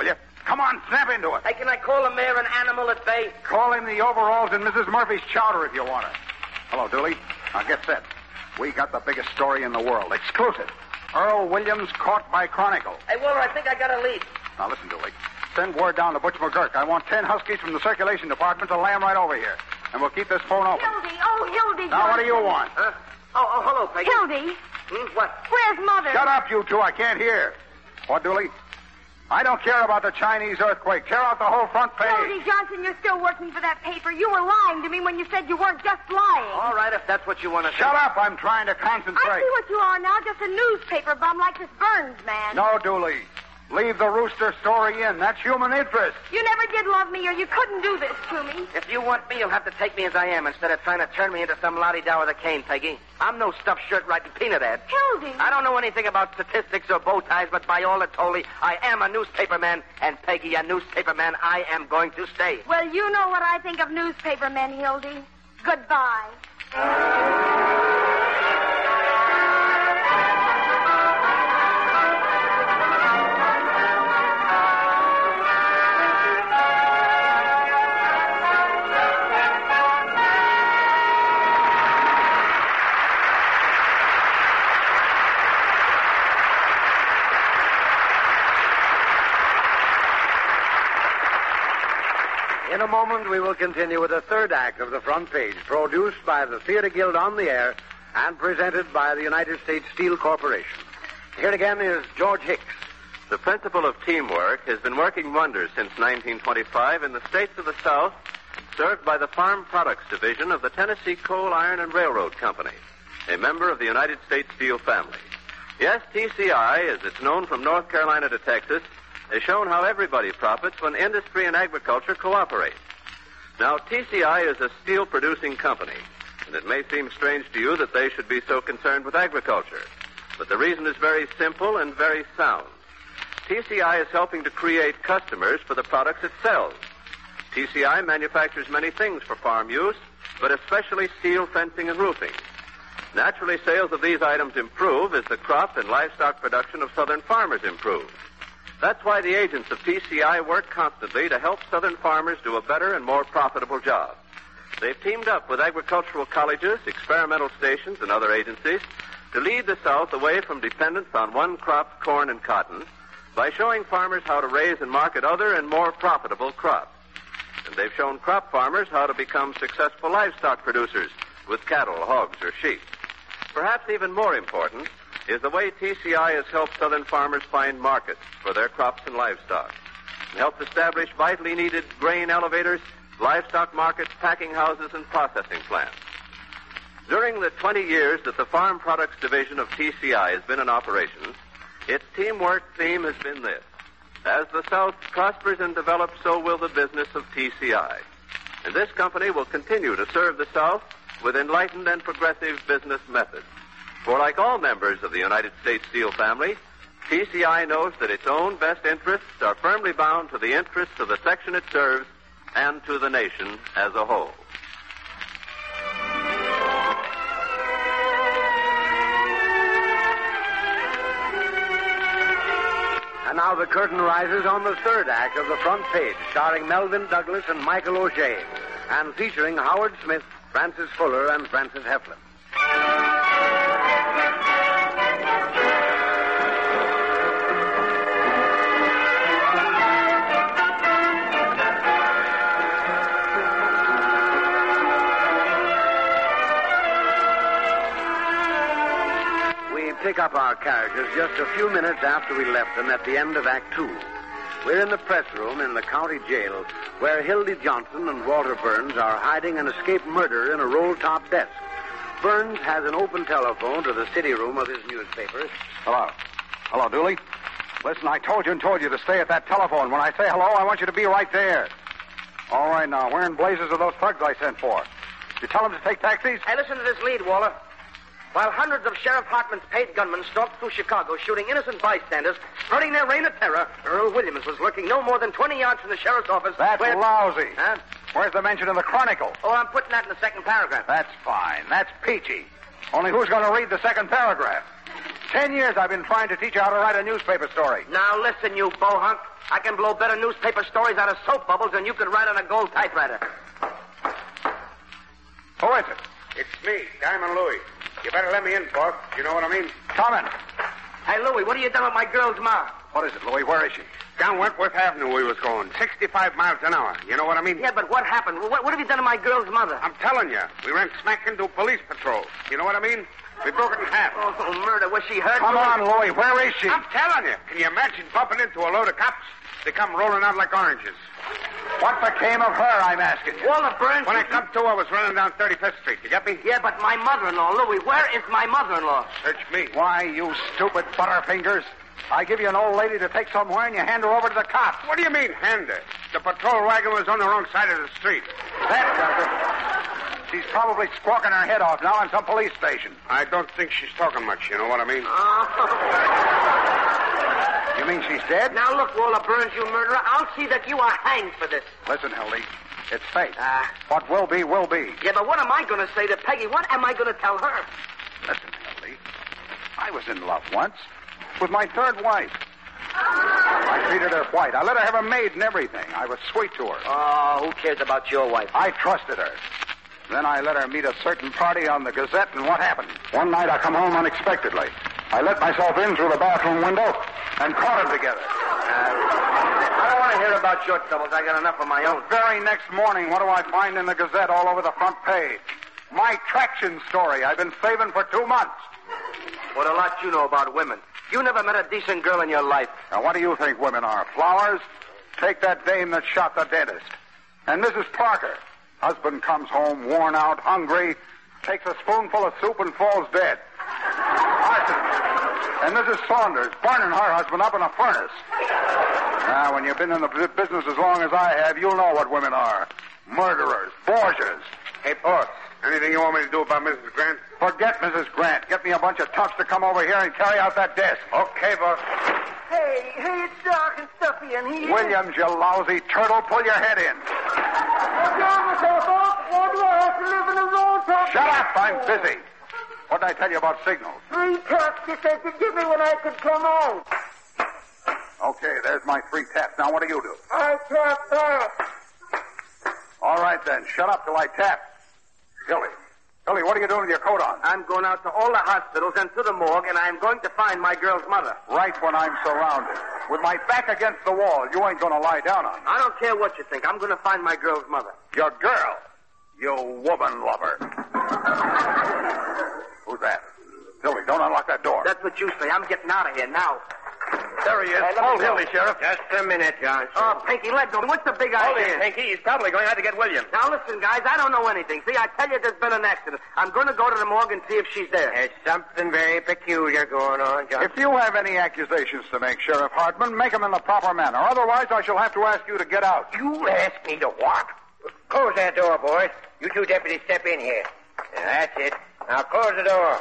Come on, snap into it. Hey, can I call the mayor an animal at bay? Call him the overalls and Missus Murphy's chowder if you want it. Hello, Dooley. Now get set. We got the biggest story in the world. Exclusive. Earl Williams caught by Chronicle. Hey, Walter, I think I got a lead. Now listen, Dooley. Send word down to Butch McGurk. I want ten huskies from the circulation department to lam right over here. And we'll keep this phone open. Hildy, oh, Hildy. Now, what do you want? Huh? Oh, oh, hello, Peggy. Hildy. Hmm, what? Where's Mother? Shut up, you two. I can't hear. What, Dooley? I don't care about the Chinese earthquake. Tear out the whole front page. Hildy Johnson, you're still working for that paper. You were lying to me when you said you weren't just lying. All right, if that's what you want to Shut say. up. I'm trying to concentrate. I see what you are now, just a newspaper bum like this Burns man. No, Dooley. Leave the rooster story in. That's human interest. You never did love me, or you couldn't do this to me. If you want me, you'll have to take me as I am instead of trying to turn me into some lottie-dow with a cane, Peggy. I'm no stuffed shirt riding peanut head. Hildy. I don't know anything about statistics or bow ties, but by all that's holy, I am a newspaper man, and Peggy, a newspaper man, I am going to stay. Well, you know what I think of newspaper men, Hildy. Goodbye. In a moment, we will continue with the third act of the front page, produced by the Theater Guild on the air and presented by the United States Steel Corporation. Here again is George Hicks. The principle of teamwork has been working wonders since nineteen twenty-five in the states of the South, served by the Farm Products Division of the Tennessee Coal, Iron, and Railroad Company, a member of the United States Steel family. Yes, T C I, as it's known from North Carolina to Texas, has shown how everybody profits when industry and agriculture cooperate. Now, T C I is a steel-producing company, and it may seem strange to you that they should be so concerned with agriculture. But the reason is very simple and very sound. T C I is helping to create customers for the products it sells. T C I manufactures many things for farm use, but especially steel fencing and roofing. Naturally, sales of these items improve as the crop and livestock production of southern farmers improves. That's why the agents of T C I work constantly to help southern farmers do a better and more profitable job. They've teamed up with agricultural colleges, experimental stations, and other agencies to lead the South away from dependence on one crop, corn and cotton, by showing farmers how to raise and market other and more profitable crops. And they've shown crop farmers how to become successful livestock producers with cattle, hogs, or sheep. Perhaps even more important is the way T C I has helped southern farmers find markets for their crops and livestock, and helped establish vitally needed grain elevators, livestock markets, packing houses, and processing plants. During the twenty years that the Farm Products Division of T C I has been in operation, its teamwork theme has been this: as the South prospers and develops, so will the business of T C I. And this company will continue to serve the South with enlightened and progressive business methods. For like all members of the United States Steel family, T C I knows that its own best interests are firmly bound to the interests of the section it serves and to the nation as a whole. And now the curtain rises on the third act of the front page, starring Melvin Douglas and Michael O'Shea, and featuring Howard Smith, Francis Fuller, and Francis Heflin. Pick up our characters just a few minutes after we left them at the end of Act Two. We're in the press room in the county jail where Hildy Johnson and Walter Burns are hiding an escaped murderer in a roll-top desk. Burns has an open telephone to the city room of his newspaper. Hello. Hello, Dooley. Listen, I told you and told you to stay at that telephone. When I say hello, I want you to be right there. All right, now, where in blazes are those thugs I sent for? Did you tell them to take taxis? Hey, listen to this lead, Waller. While hundreds of Sheriff Hartman's paid gunmen stalked through Chicago, shooting innocent bystanders, spreading their reign of terror, Earl Williams was lurking no more than twenty yards from the sheriff's office. That's where... lousy. Huh? Where's the mention of the Chronicle? Oh, I'm putting that in the second paragraph. That's fine. That's peachy. Only who's going to read the second paragraph? Ten years I've been trying to teach you how to write a newspaper story. Now listen, you bohunk. I can blow better newspaper stories out of soap bubbles than you can write on a gold typewriter. Who is it? It's me, Diamond Louis. You better let me in, boss. You know what I mean? Come in. Hey, Louis, what have you done with my girl's ma? What is it, Louis? Where is she? Down Wentworth Avenue we was going. sixty-five miles an hour. You know what I mean? Yeah, but what happened? What, what have you done to my girl's mother? I'm telling you. We ran smack into a police patrol. You know what I mean? We broke it in half. Oh, murder. Was she hurt? Come on, Louis. Where is she? I'm telling you. Can you imagine bumping into a load of cops? They come rolling out like oranges. What became of her, I'm asking you? Walter Burns. When I come to, I was running down thirty-fifth Street. You get me? Yeah, but my mother-in-law, Louis, where is my mother-in-law? Search me. Why, you stupid butterfingers. I give you an old lady to take somewhere and you hand her over to the cops. What do you mean, hand her? The patrol wagon was on the wrong side of the street. That does it. She's probably squawking her head off now in some police station. I don't think she's talking much, you know what I mean? You mean she's dead? Now look, Walter Burns, you murderer. I'll see that you are hanged for this. Listen, Hildy. It's fate. Ah. What will be, will be. Yeah, but what am I going to say to Peggy? What am I going to tell her? Listen, Hildy. I was in love once with my third wife. I treated her white. I let her have a maid and everything. I was sweet to her. Oh, who cares about your wife? I trusted her. Then I let her meet a certain party on the Gazette, and what happened? One night I come home unexpectedly. I let myself in through the bathroom window and caught them together. Uh, I don't want to hear about your troubles. I got enough of my own. The very next morning, what do I find in the Gazette all over the front page? My traction story I've been saving for two months. What a lot you know about women. You never met a decent girl in your life. Now, what do you think women are? Flowers? Take that dame that shot the dentist. And Missus Parker. Husband comes home worn out, hungry, takes a spoonful of soup and falls dead. Arson. And Missus Saunders burning her husband up in a furnace. Now, when you've been in the business as long as I have, you'll know what women are. Murderers, Borgias. Hey, boss, anything you want me to do about Missus Grant? Forget Missus Grant. Get me a bunch of toughs to come over here and carry out that desk. Okay, boss. Hey, hey, it's dark and stuffy in here. Williams, you lousy turtle, pull your head in. Shut up, I'm busy. What did I tell you about signals? Three taps you said to give me when I could come home. Okay, there's my three taps. Now what do you do? I tap that. All right, then. Shut up till I tap. Billy. Billy, what are you doing with your coat on? I'm going out to all the hospitals and to the morgue, and I'm going to find my girl's mother. Right when I'm surrounded. With my back against the wall, you ain't going to lie down on me. I don't care what you think. I'm going to find my girl's mother. Your girl? You woman lover. Who's that? Billy, don't unlock that door. That's what you say. I'm getting out of here now. There he is. Hey, Hold Hildy, Sheriff. Just a minute, Johnson. Oh, Pinky, let go. What's the big Hold idea? him, Pinky. He's probably going out to get William. Now, listen, guys, I don't know anything. See, I tell you there's been an accident. I'm going to go to the morgue and see if she's there. There's something very peculiar going on, Johnson. If you have any accusations to make, Sheriff Hartman, make them in the proper manner. Otherwise, I shall have to ask you to get out. You ask me to what? Close that door, boys. You two deputies step in here. Yeah, that's it. Now, close the door.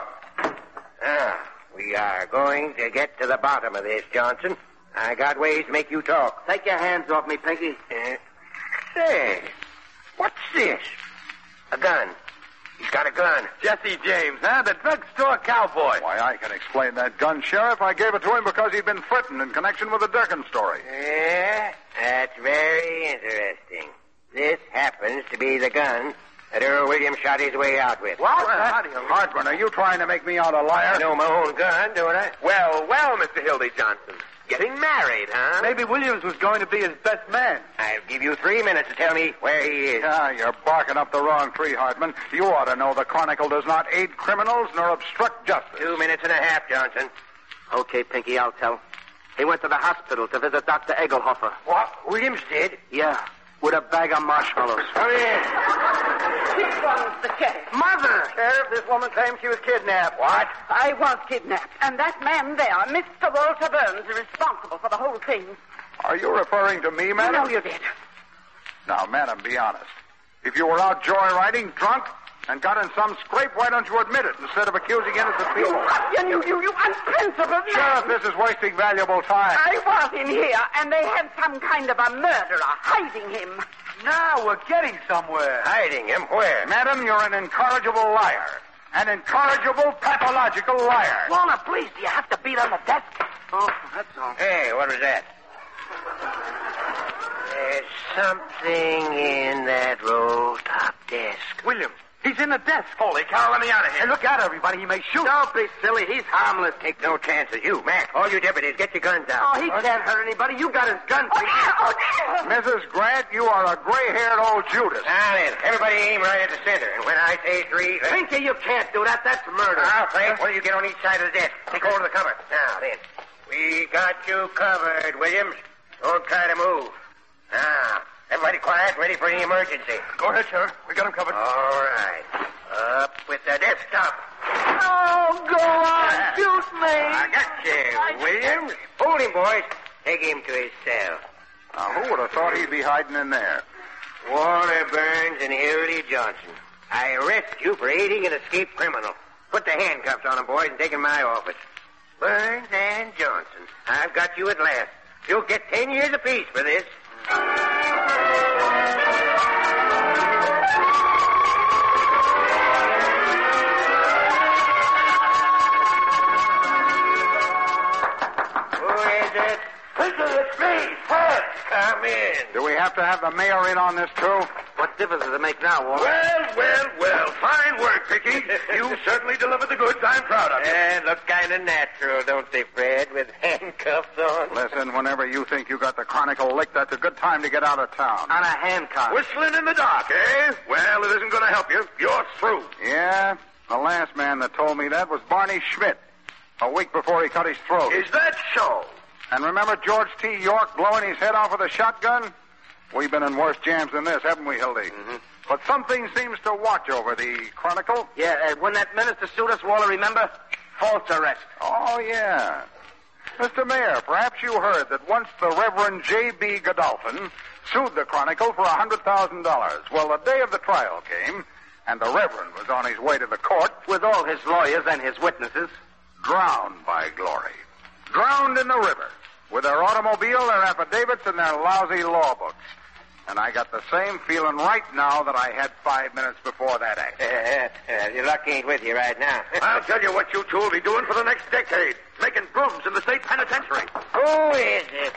Now, we are going to get to the bottom of this, Johnson. I got ways to make you talk. Take your hands off me, Pinky. Uh, say, what's this? A gun. He's got a gun. Jesse James, huh? The drugstore cowboy. Why, I can explain that gun, Sheriff. I gave it to him because he'd been threatened in connection with the Durkin story. Yeah, that's very interesting. This happens to be the gun that Earl Williams shot his way out with. What? Hartman, are you trying to make me out a liar? I know my own gun, don't I? Well, well, Mister Hildy Johnson. Getting married, huh? Maybe Williams was going to be his best man. I'll give you three minutes to tell me where he is. Ah, you're barking up the wrong tree, Hartman. You ought to know the Chronicle does not aid criminals nor obstruct justice. Two minutes and a half, Johnson. Okay, Pinky, I'll tell. He went to the hospital to visit Doctor Egelhofer. What? Williams did? Yeah, with a bag of marshmallows. Come in. Which one's the sheriff? Mother! Sheriff, this woman claims she was kidnapped. What? I was kidnapped, and that man there, Mister Walter Burns, is responsible for the whole thing. Are you referring to me, I madam? know you did. Now, madam, be honest. If you were out joyriding, drunk, and got in some scrape, why don't you admit it instead of accusing innocent You people? ruffian, you, you, you unprincipled man. Sheriff, this is wasting valuable time. I was in here, and they had some kind of a murderer hiding him. Now we're getting somewhere. Hiding him where? Madam, you're an incorrigible liar. An incorrigible, pathological liar. Walter, please, do you have to beat on the desk? Oh, that's all. Hey, what was that? There's something in that roll-top desk. William, he's in the desk. Holy cow, let me out of here. Hey, look out, everybody. He may shoot. Don't be silly. He's harmless. Take no chances. You, Mac, all you deputies, get your guns out. Oh, he can't hurt anybody. You got his gun. Missus Grant, you are a gray-haired old Judas. Now then, everybody aim right at the center. And when I say three... Uh... Pinky, you can't do that. That's murder. Now, Frank, what do you get on each side of the desk? Take hold of the cover. Now, then. We got you covered, Williams. Don't try to move. Now, everybody quiet, ready for any emergency. Go ahead, sir. We got him covered. All right. Up with the desktop. Oh, go on. Shoot me. I got you, Williams. Hold him, boys. Take him to his cell. Now, who would have thought he'd be hiding in there? Walter Burns and Hildy Johnson. I arrest you for aiding an escaped criminal. Put the handcuffs on him, boys, and take him to my office. Burns and Johnson. I've got you at last. You'll get ten years apiece for this. Who is it? It's me, Fred. Come in. Do we have to have the mayor in on this, too? What difference does it make now, Walter? Well, well, well. Fine work, Picky. You certainly delivered the goods. I'm proud of you. Yeah, look kind of natural, don't they, Fred, with handcuffs on? Listen, whenever you think you got the Chronicle licked, that's a good time to get out of town. On a handcuff. Whistling in the dark, eh? Well, it isn't going to help you. You're through. Yeah? The last man that told me that was Barney Schmidt, a week before he cut his throat. Is that so? And remember George T. York blowing his head off with a shotgun? We've been in worse jams than this, haven't we, Hildy? Mm-hmm. But something seems to watch over the Chronicle. Yeah, uh, when that minister sued us, Walter, remember? False arrest. Oh, yeah. Mister Mayor, perhaps you heard that once the Reverend J B. Godolphin sued the Chronicle for one hundred thousand dollars. Well, the day of the trial came, and the Reverend was on his way to the court. With all his lawyers and his witnesses. Drowned by glory. Drowned in the river. With their automobile, their affidavits, and their lousy law books. And I got the same feeling right now that I had five minutes before that accident. Uh, your luck ain't with you right now. I'll tell you what you two will be doing for the next decade. Making brooms in the state penitentiary. Who is it?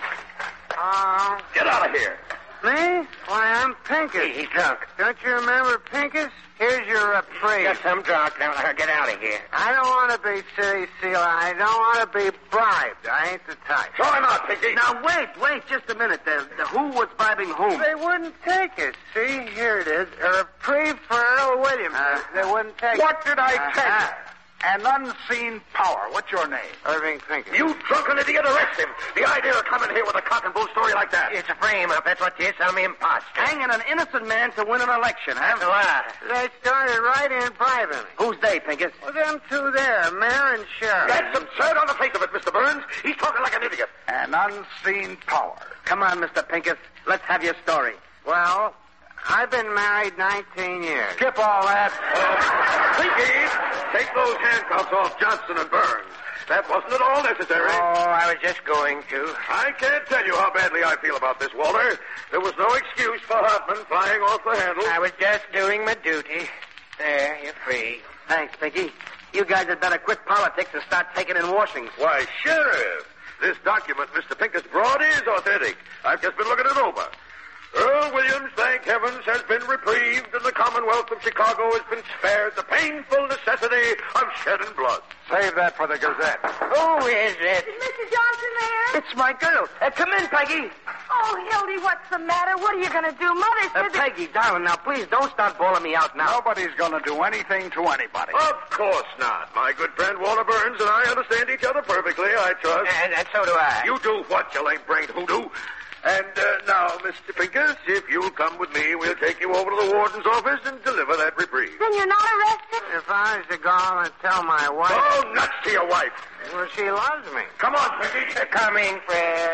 Oh. Get out of here. Me? Why, I'm Pincus. He, he's drunk. Don't you remember Pincus? Here's your reprieve. Got some drunk. Now, now get out of here. I don't want to be city sealer. I don't want to be bribed. I ain't the type. Throw him out, Pinky. Now, wait, wait just a minute. The, the who was bribing whom? They wouldn't take it. See, here it is. A reprieve for Earl Williams. Uh, they wouldn't take it. What did I Uh-huh. tell you? An unseen power. What's your name? Irving Pincus. You drunken idiot, arrest him. The idea of coming here with a cock and bull story like that. It's a frame-up. That's what it is. I'm imposter. Hanging an innocent man to win an election, huh? That's a lie. They started right in bribing me. Who's they, Pincus? Well, them two there, mayor and sheriff. That's absurd on the face of it, Mister Burns. He's talking like an idiot. An unseen power. Come on, Mister Pincus. Let's have your story. Well, I've been married nineteen years. Skip all that. Uh, Pinky, take those handcuffs off Johnson and Burns. That wasn't at all necessary. Oh, I was just going to. I can't tell you how badly I feel about this, Walter. There was no excuse for Hoffman flying off the handle. I was just doing my duty. There, you're free. Thanks, Pinky. You guys had better quit politics and start taking in washings. Why, Sheriff, this document Mister Pincus brought is authentic. I've just been looking it over. Earl Williams, thank heavens, has been reprieved, and the Commonwealth of Chicago has been spared the painful necessity of shedding blood. Save that for the Gazette. Who is it? Is Mister Johnson there? It's my girl. Uh, come in, Peggy. Oh, Hildy, what's the matter? What are you going to do? Mother Uh, said that... Peggy, darling, now please don't start bawling me out now. Nobody's going to do anything to anybody. Of course not. My good friend Walter Burns and I understand each other perfectly, I trust. And, and so do I. You do what, you lame-brained hoodoo? And uh, now, Mister Pincus, if you'll come with me, we'll take you over to the warden's office and deliver that reprieve. Then you're not arrested? If I was to go home and tell my wife... Oh, nuts to your wife. Well, she loves me. Come on, Pinky. They're coming, Fred.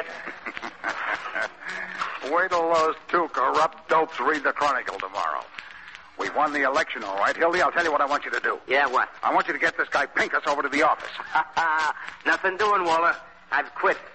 Wait till those two corrupt dopes read the Chronicle tomorrow. We won the election, all right. Hildy, I'll tell you what I want you to do. Yeah, what? I want you to get this guy Pincus over to the office. Nothing doing, Walter. I've quit.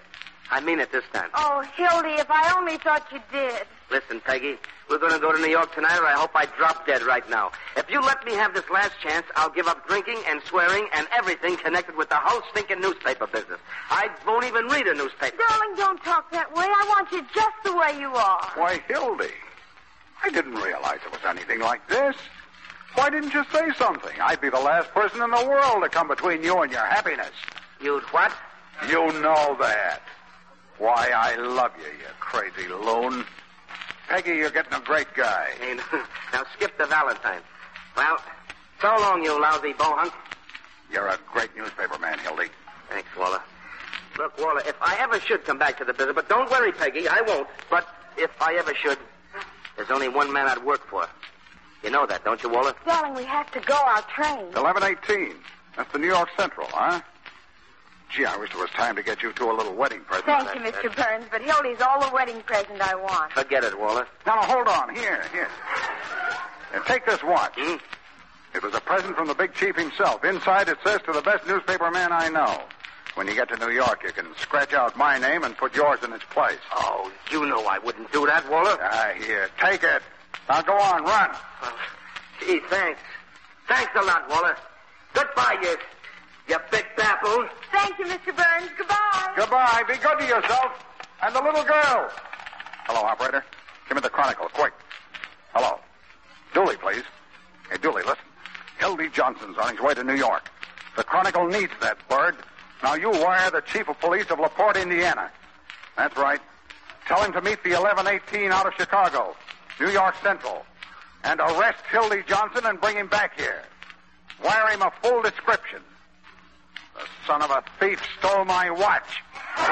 I mean it this time. Oh, Hildy, if I only thought you did. Listen, Peggy, we're going to go to New York tonight, or I hope I drop dead right now. If you let me have this last chance, I'll give up drinking and swearing and everything connected with the whole stinking newspaper business. I won't even read a newspaper. Darling, don't talk that way. I want you just the way you are. Why, Hildy, I didn't realize there was anything like this. Why didn't you say something? I'd be the last person in the world to come between you and your happiness. You'd what? You know that. Why, I love you, you crazy loon. Peggy, you're getting a great guy. Hey, now skip the Valentine. Well, so long, you lousy bohunk. You're a great newspaper man, Hildy. Thanks, Waller. Look, Waller, if I ever should come back to the business, but don't worry, Peggy, I won't. But if I ever should, there's only one man I'd work for. You know that, don't you, Waller? Darling, we have to go. Our train. eleven eighteen. That's the New York Central, huh? Gee, I wish there was time to get you two a little wedding present. Thank you, Mister Burns, but Hildy's all the wedding present I want. Forget it, Waller. Now, now hold on. Here, here. And take this watch. Hmm? It was a present from the big chief himself. Inside it says, to the best newspaper man I know. When you get to New York, you can scratch out my name and put yours in its place. Oh, you know I wouldn't do that, Waller. Ah, here. Take it. Now, go on. Run. Oh, gee, thanks. Thanks a lot, Waller. Goodbye, you... You big baboon. Thank you, Mister Burns. Goodbye. Goodbye. Be good to yourself. And the little girl. Hello, operator. Give me the Chronicle, quick. Hello. Dooley, please. Hey, Dooley, listen. Hildy Johnson's on his way to New York. The Chronicle needs that bird. Now you wire the chief of police of LaPorte, Indiana. That's right. Tell him to meet the eleven eighteen out of Chicago, New York Central, and arrest Hildy Johnson and bring him back here. Wire him a full description. The son of a thief stole my watch.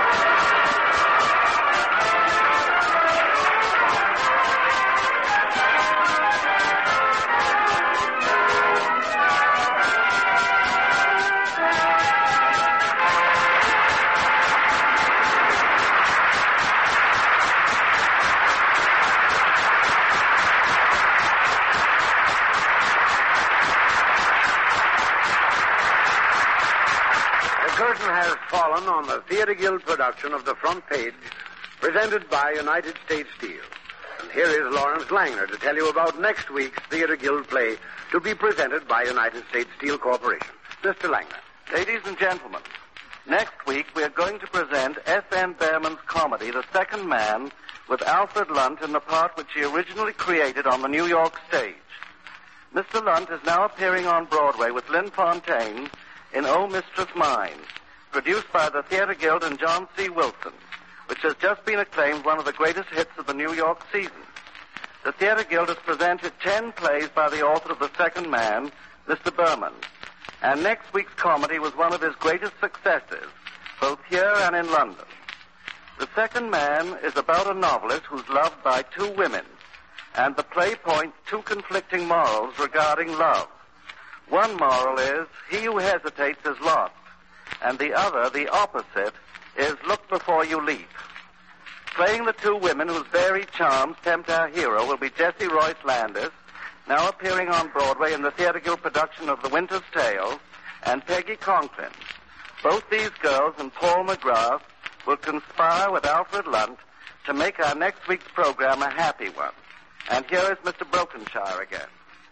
The curtain has fallen on the Theater Guild production of The Front Page, presented by United States Steel. And here is Lawrence Langner to tell you about next week's Theater Guild play to be presented by United States Steel Corporation. Mister Langner. Ladies and gentlemen, next week we are going to present S N Behrman's comedy, The Second Man, with Alfred Lunt in the part which he originally created on the New York stage. Mister Lunt is now appearing on Broadway with Lynn Fontaine in Oh, Mistress Mine, produced by the Theater Guild and John C. Wilson, which has just been acclaimed one of the greatest hits of the New York season. The Theater Guild has presented ten plays by the author of The Second Man, Mister Behrman, and next week's comedy was one of his greatest successes, both here and in London. The Second Man is about a novelist who's loved by two women, and the play points two conflicting morals regarding love. One moral is, he who hesitates is lost, and the other, the opposite, is look before you leap. Playing the two women whose varied charms tempt our hero will be Jessie Royce Landis, now appearing on Broadway in the Theater Guild production of The Winter's Tale, and Peggy Conklin. Both these girls and Paul McGrath will conspire with Alfred Lunt to make our next week's program a happy one. And here is Mister Brokenshire again.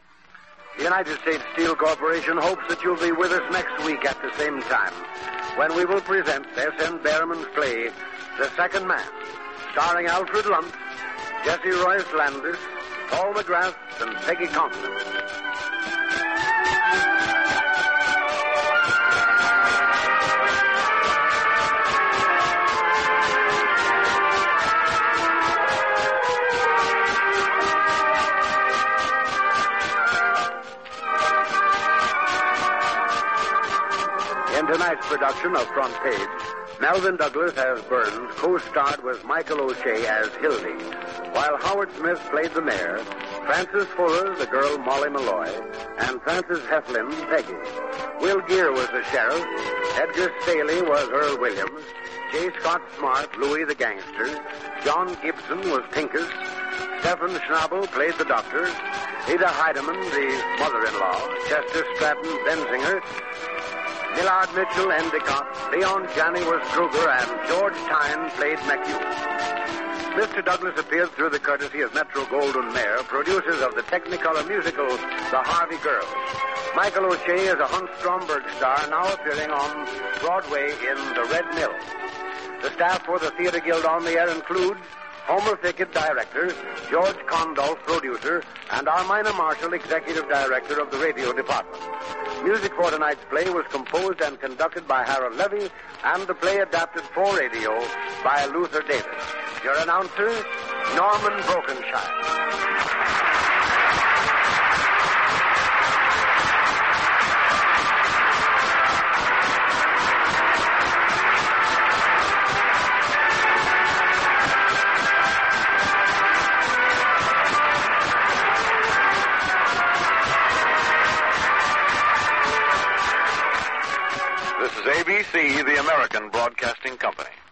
The United States Steel Corporation hopes that you'll be with us next week at the same time, when we will present S N Behrman's play, The Second Man, starring Alfred Lunt, Jessie Royce Landis, Paul McGrath, and Peggy Conklin. In tonight's production of Front Page, Melvin Douglas as Burns co-starred with Michael O'Shea as Hildy, while Howard Smith played the mayor, Frances Fuller, the girl Molly Malloy, and Frances Heflin, Peggy. Will Geer was the sheriff, Edgar Staley was Earl Williams, J. Scott Smart, Louis the gangster, John Gibson was Pincus, Stephen Schnabel played the doctor, Ada Heidemann, the mother-in-law, Chester Stratton, Benzinger, Millard Mitchell, Endicott. Leon Janney was Kruger, and George Tyne played McHugh. Mister Douglas appeared through the courtesy of Metro Goldwyn Mayer, producers of the Technicolor musical The Harvey Girls. Michael O'Shea is a Hunt Stromberg star, now appearing on Broadway in The Red Mill. The staff for the Theatre Guild on the air includes Homer Fickett, director, George Condolph, producer, and Armina Marshall, executive director of the radio department. Music for tonight's play was composed and conducted by Harold Levy, and the play adapted for radio by Luther Davis. Your announcer, Norman Brokenshire. This is A B C, the American Broadcasting Company.